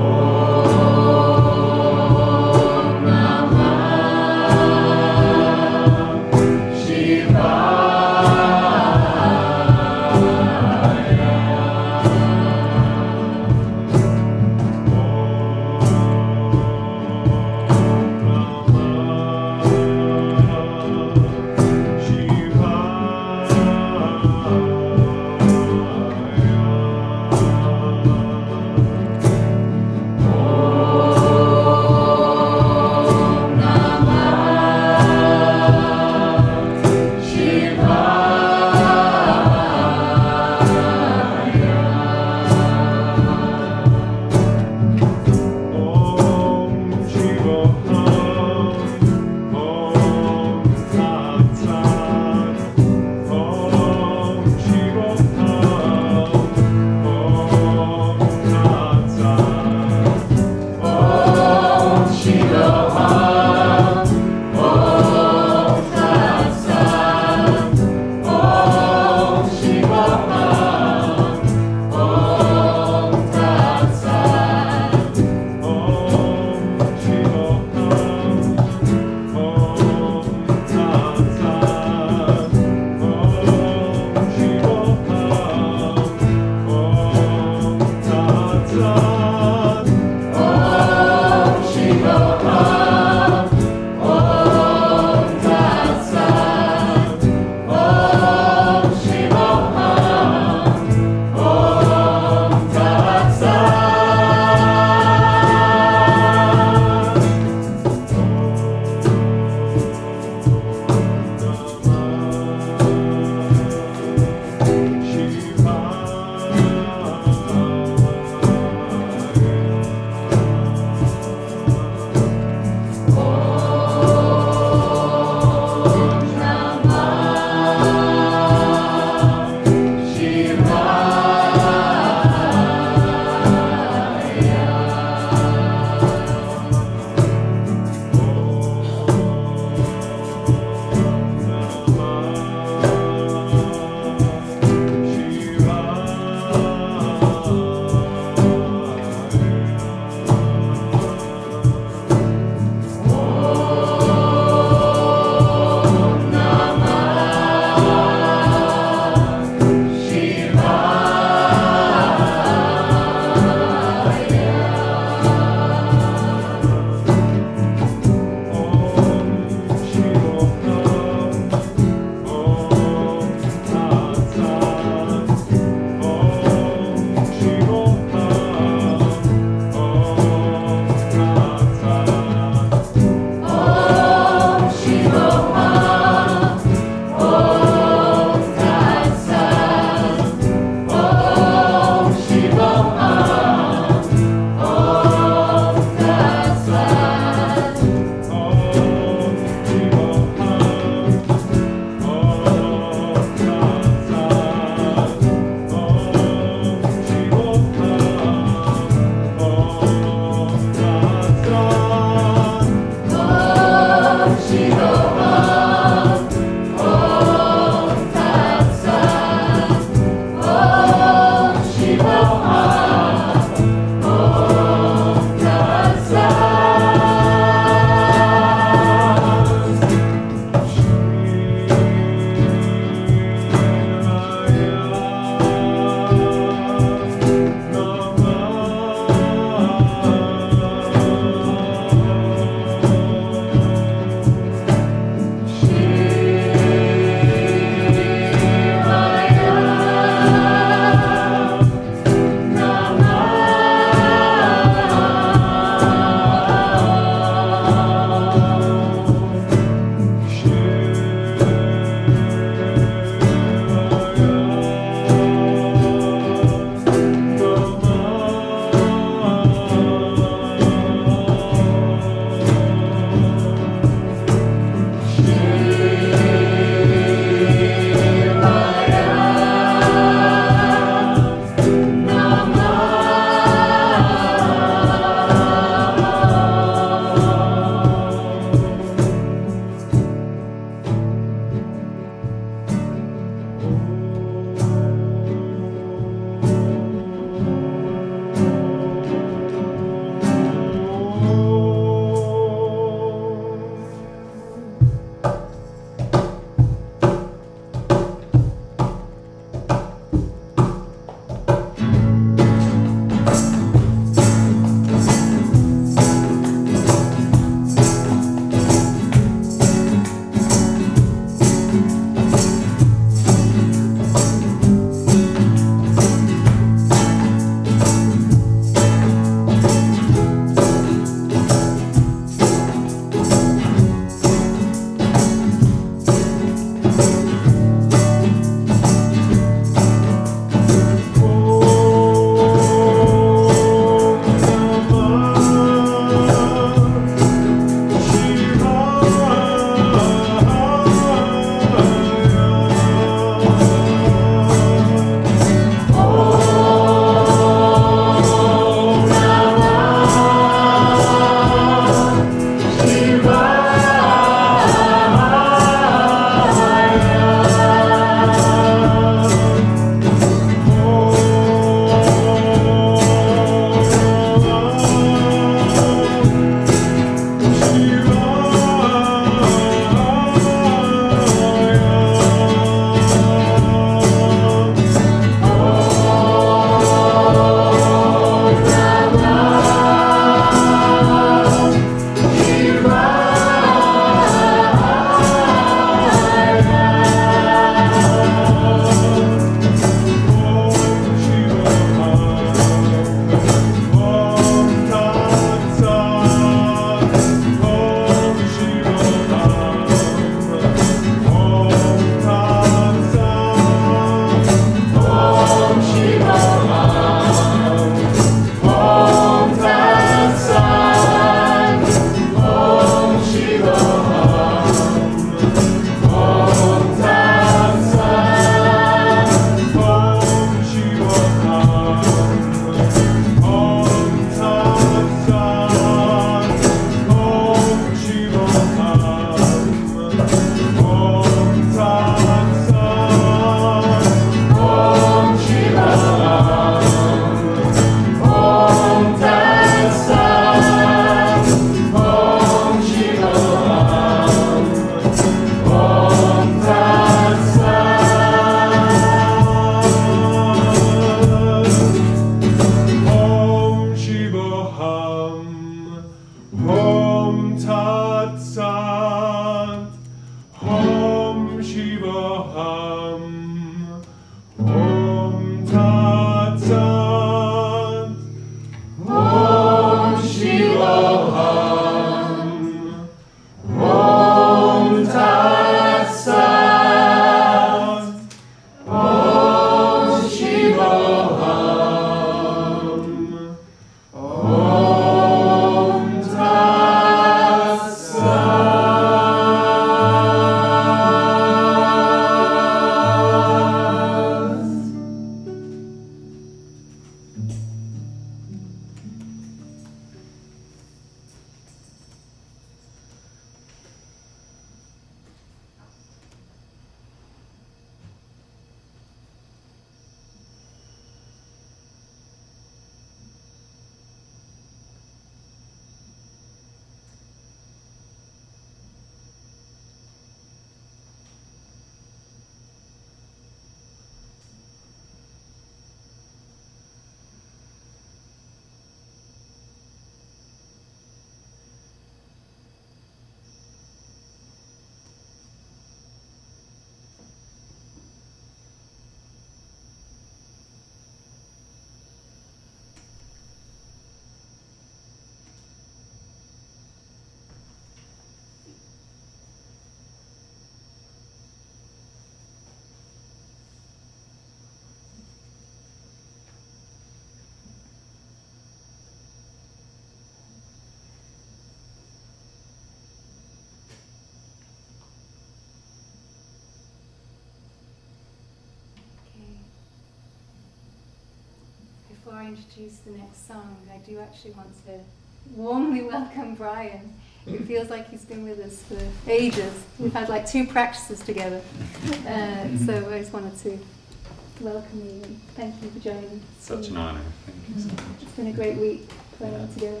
before I introduce the next song, I do actually want to warmly welcome Brian. It feels like he's been with us for ages. We've had like two practices together. Uh, so I just wanted to welcome you and thank you for joining. Such an honor. Thank you so much. It's been a great week playing yeah. together.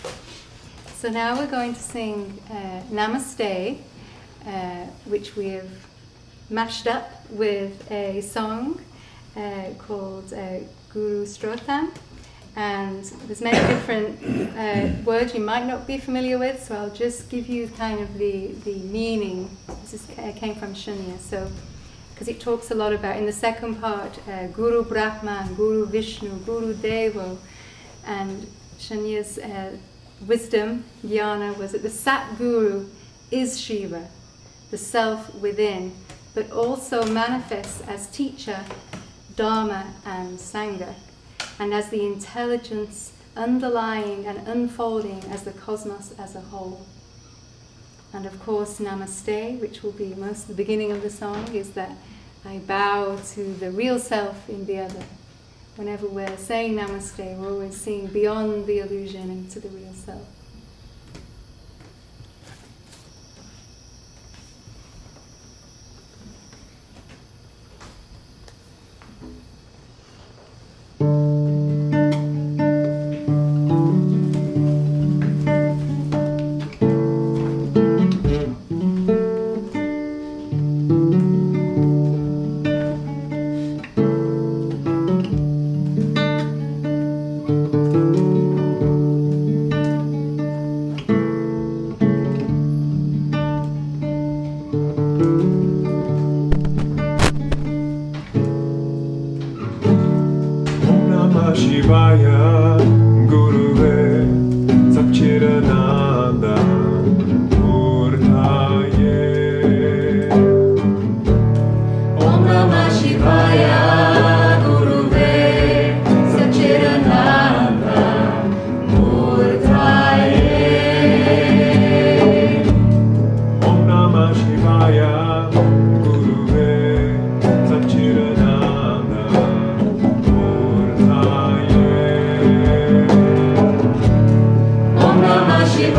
So now we're going to sing uh, Namaste, uh, which we have mashed up with a song uh, called uh, Guru Strotam. And there's many different uh, words you might not be familiar with, so I'll just give you kind of the, the meaning. This is, uh, came from Shunya, so because it talks a lot about, in the second part, uh, Guru Brahman, Guru Vishnu, Guru Devo, and Shunya's uh, wisdom, jnana, was that the Sat Guru is Shiva, the self within, but also manifests as teacher, Dharma, and Sangha, and as the intelligence underlying and unfolding as the cosmos as a whole. And of course, Namaste, which will be most the beginning of the song, is that I bow to the real self in the other. Whenever we're saying Namaste, we're always seeing beyond the illusion into the real self. Shiva.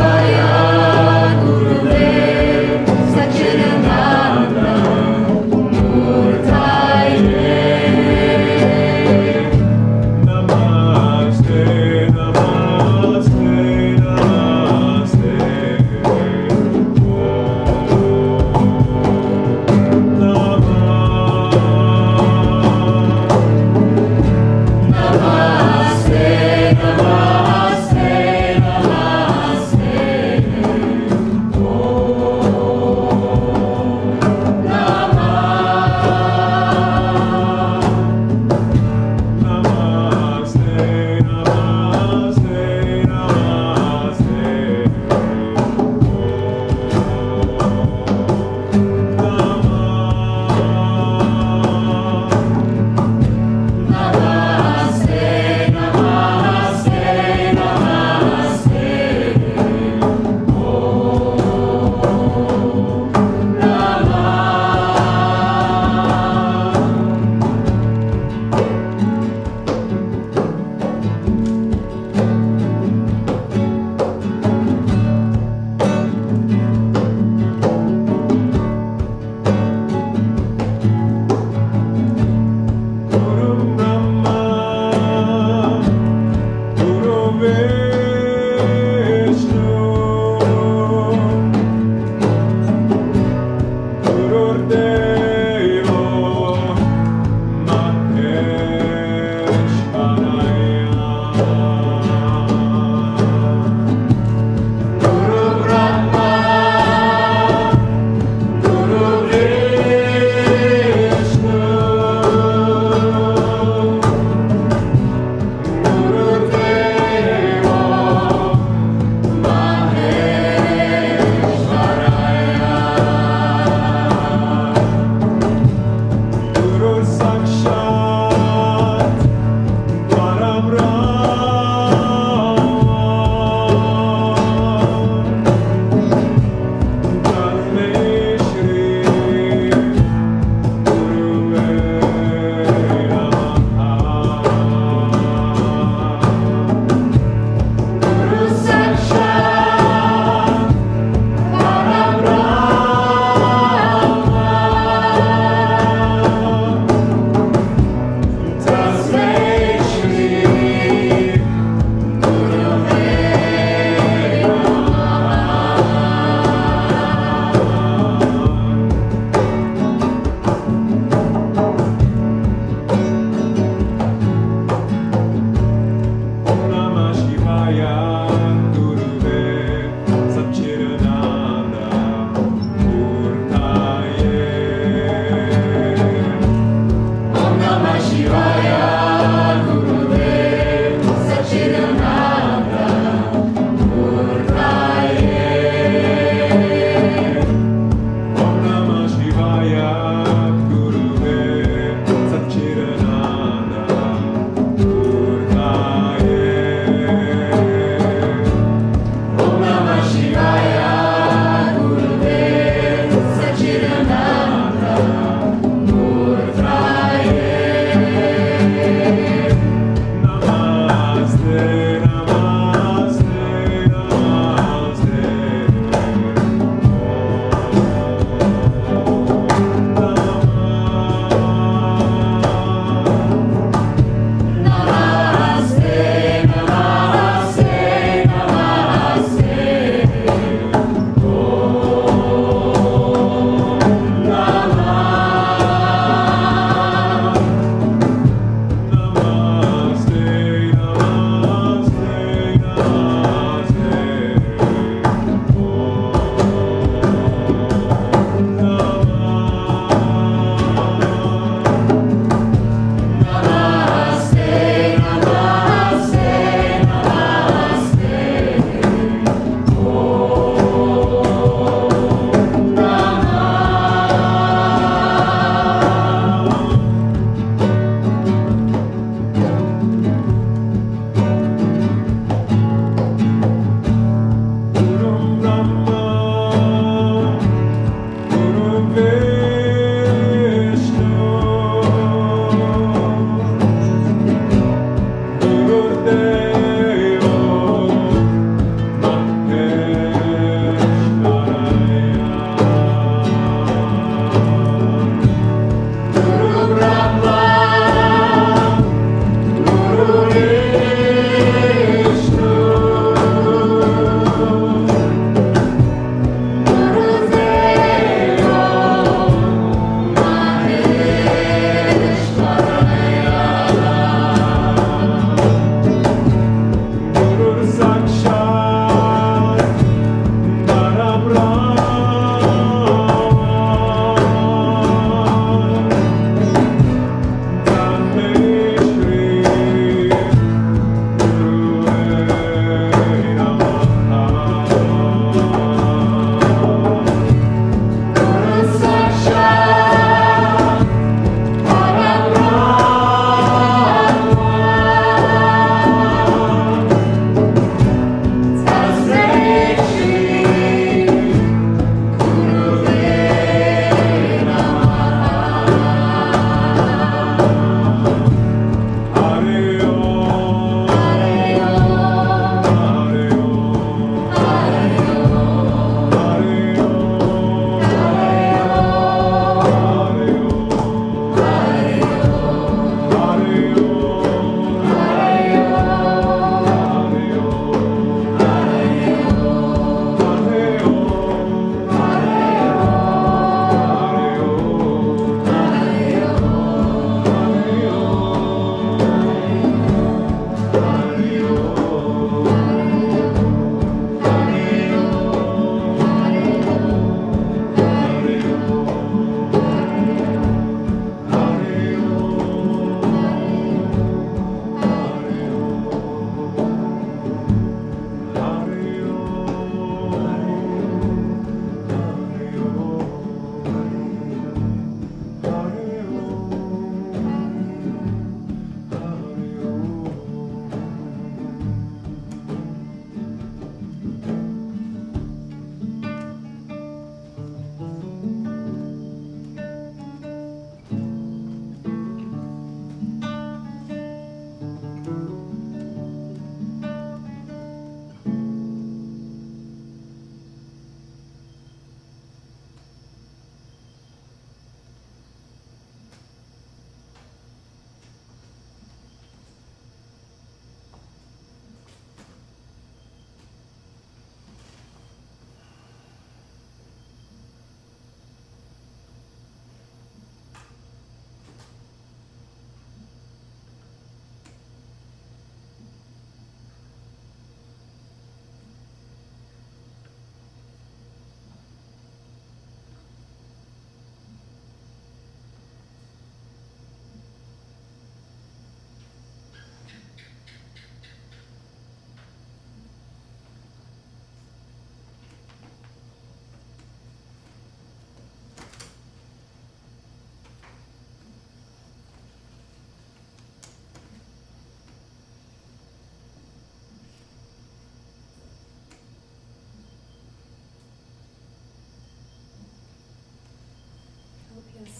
Satchidananda Murtaye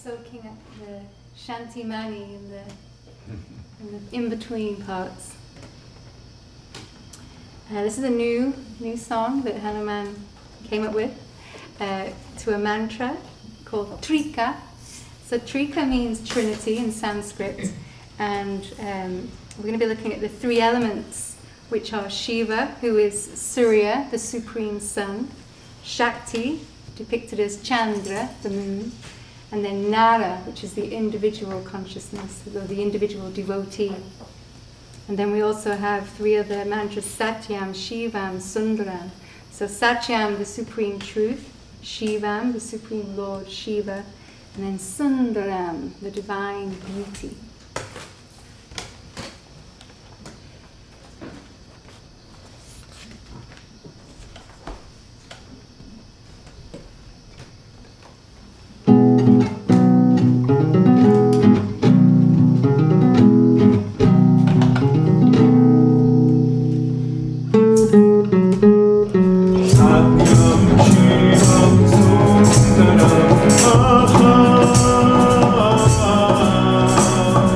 soaking up the Shantimani in the, in the in-between parts. Uh, this is a new new song that Hanuman came up with uh, to a mantra called Trika. So Trika means Trinity in Sanskrit, and um, we're going to be looking at the three elements, which are Shiva, who is Surya, the supreme sun, Shakti, depicted as Chandra, the moon, and then Nara, which is the individual consciousness, or the individual devotee. And then we also have three other mantras, Satyam, Shivam, Sundaram. So Satyam, the supreme truth, Shivam, the supreme Lord, Shiva, and then Sundaram, the divine beauty. Shivam,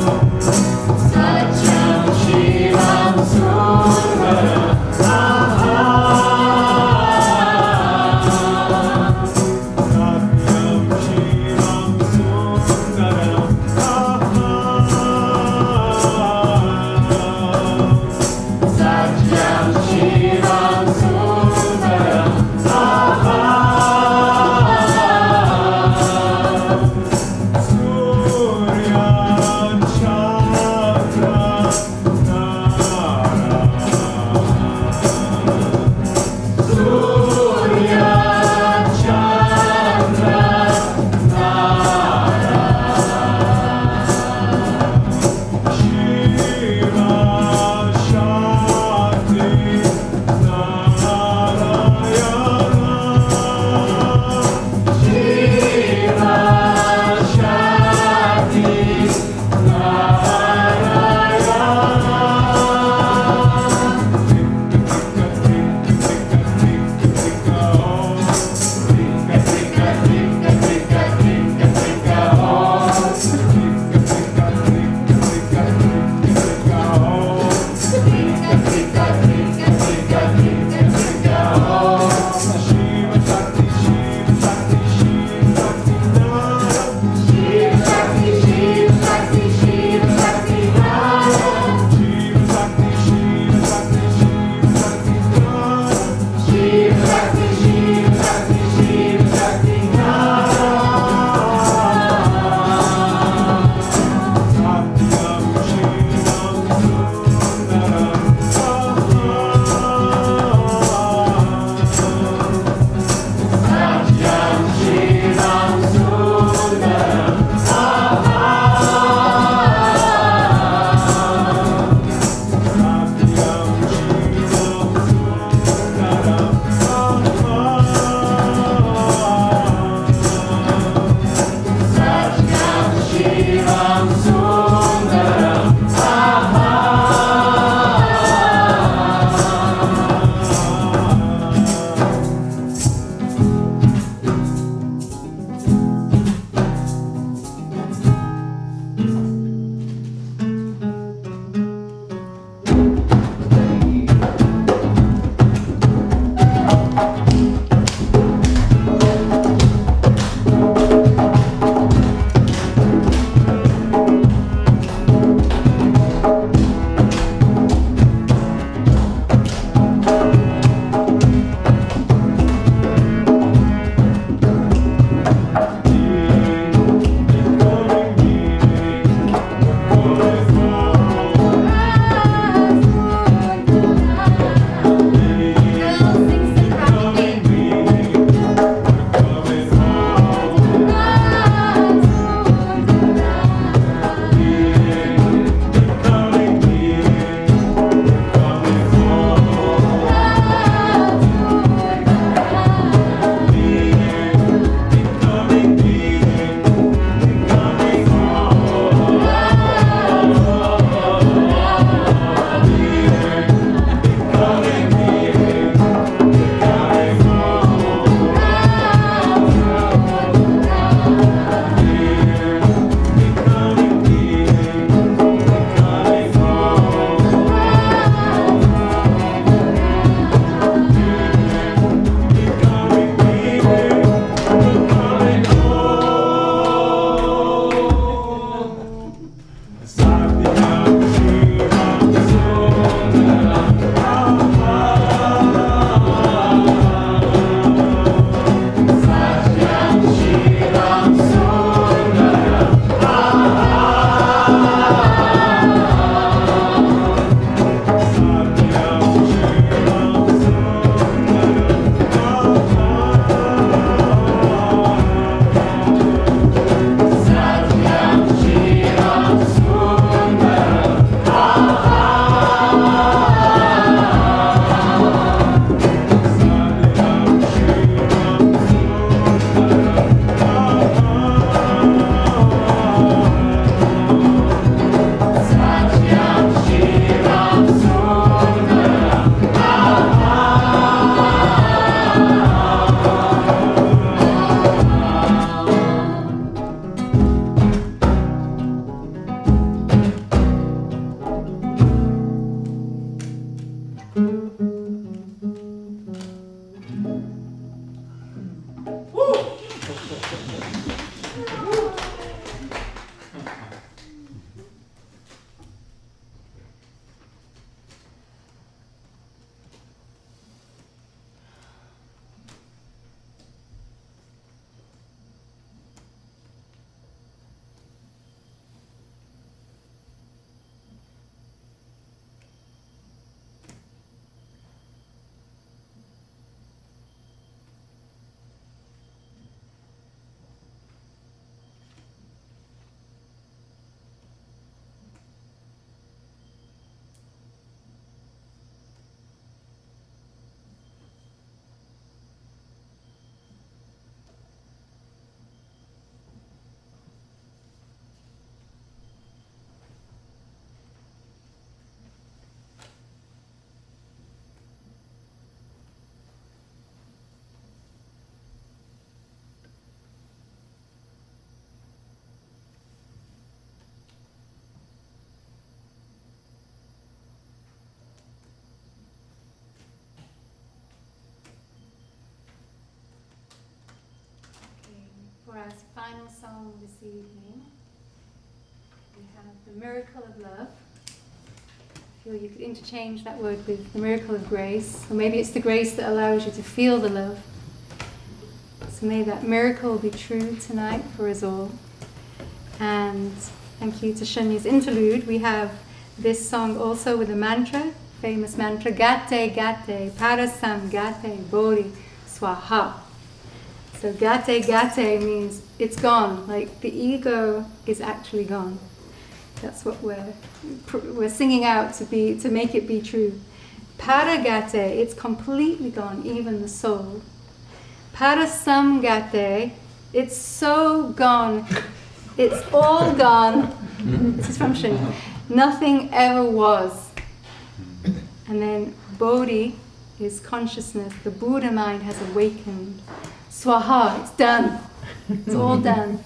our final song this evening. We have the miracle of love. I feel you could interchange that word with the miracle of grace, or maybe it's the grace that allows you to feel the love. So may that miracle be true tonight for us all. And thank you to Shanya's interlude. We have this song also with a mantra, famous mantra, Gate Gate, Parasam Gate, Bodhi Swaha. So Gate Gate means it's gone, like the ego is actually gone. That's what we're we're singing out to be to make it be true. Paragate, it's completely gone, even the soul. Parasamgate, it's so gone, it's all gone. This is from Shin. Nothing ever was. And then Bodhi is consciousness. The Buddha mind has awakened. Swaha, it's done. It's all done.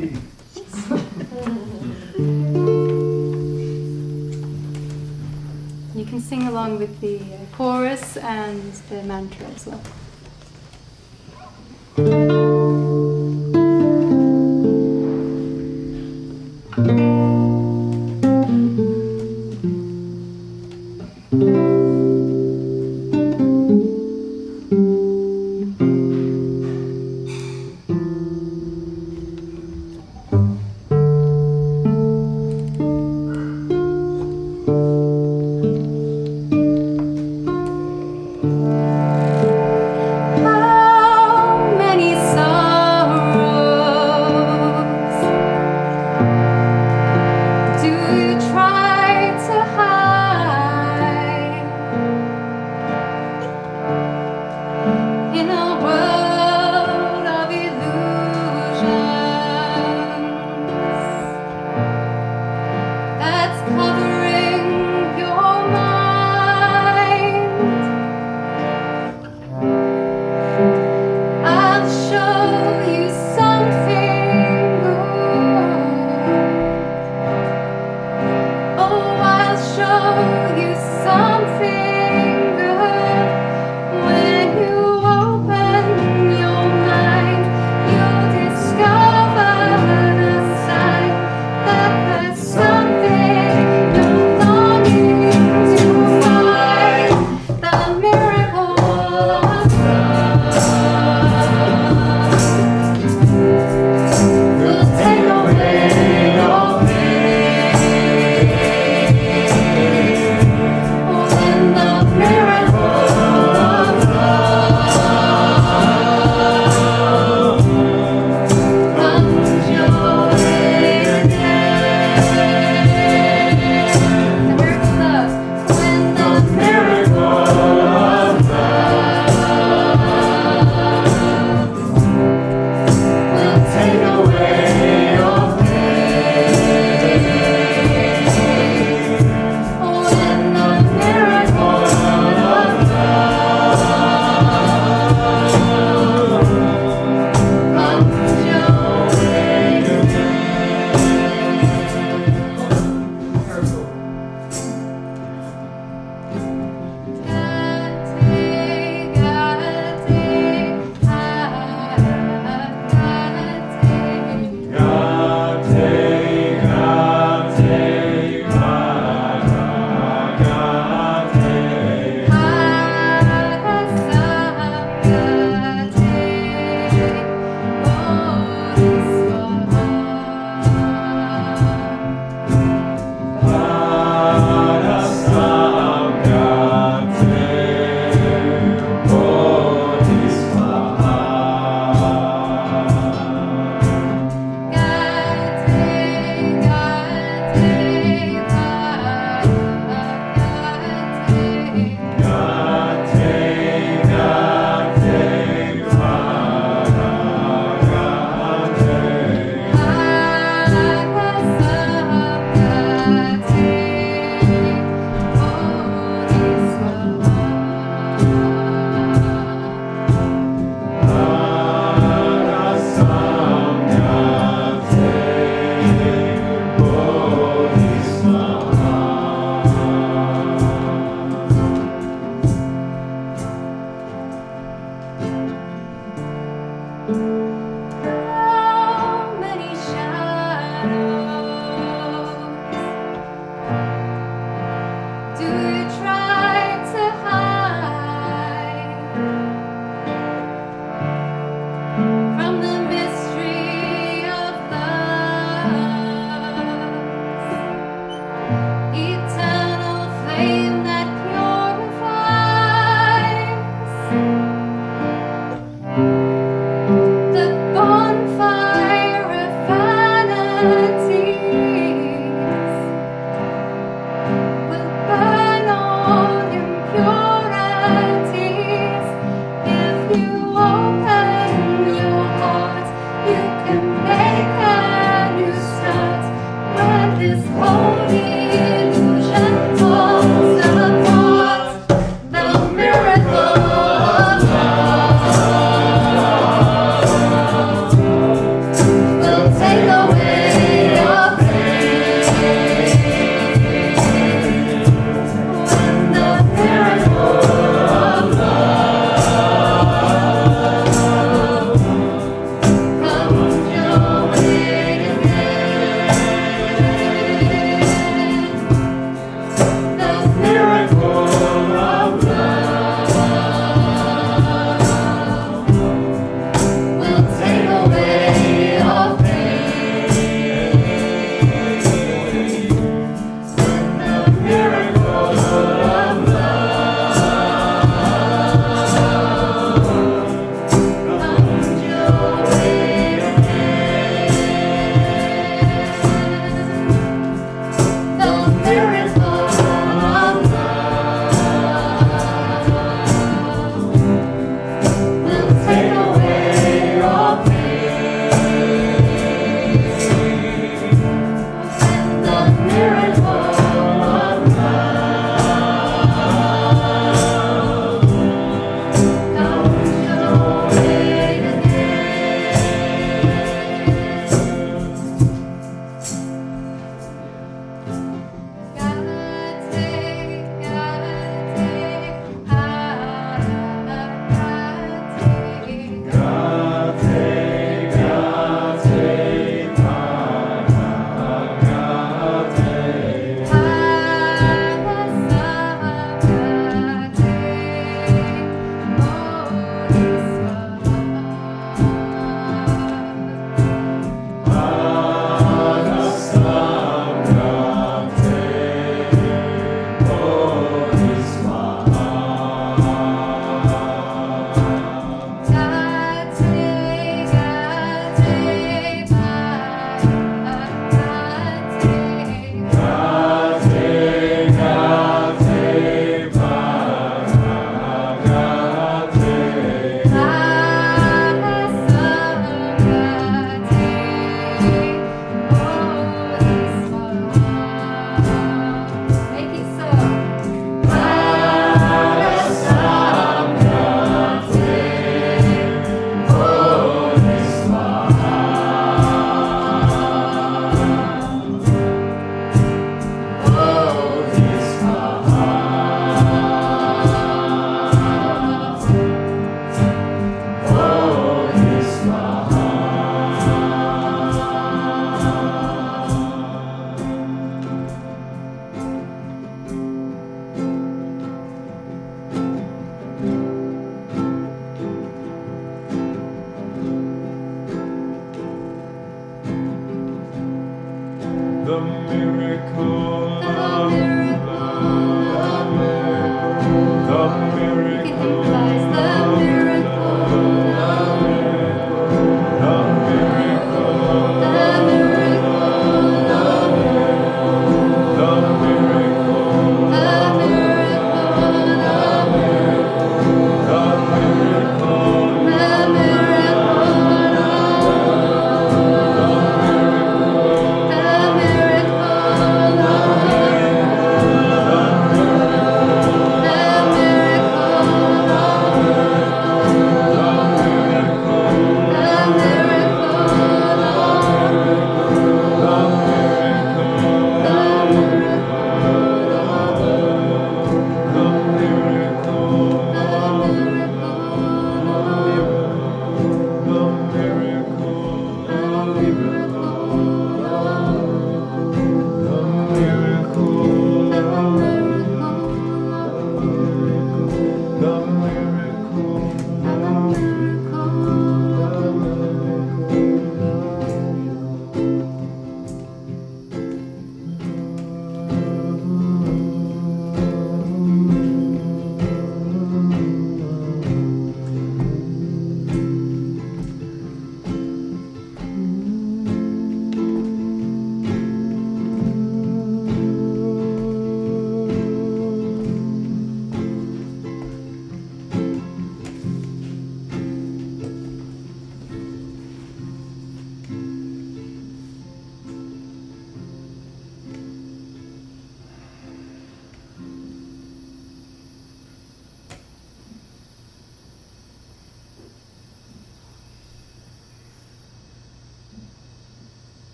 You can sing along with the uh, chorus and the mantra as well. When the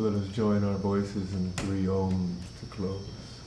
So let us join our voices in three Om to close.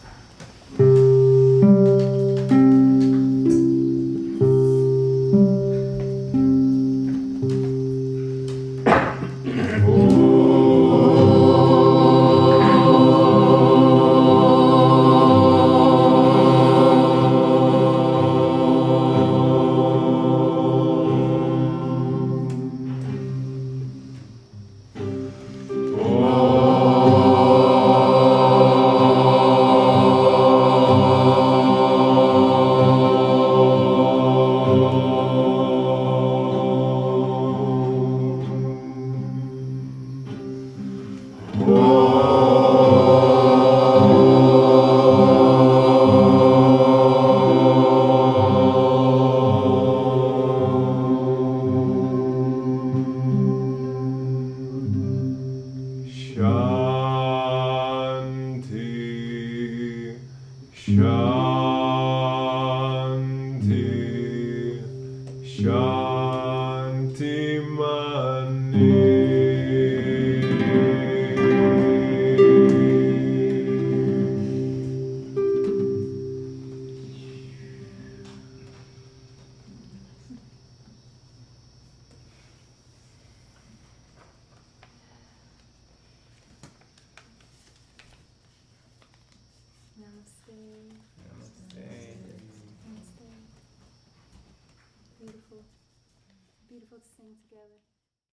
Shanti, Shanti, Shanti Mani. Namaste. Namaste. Namaste. Beautiful. Beautiful to sing together.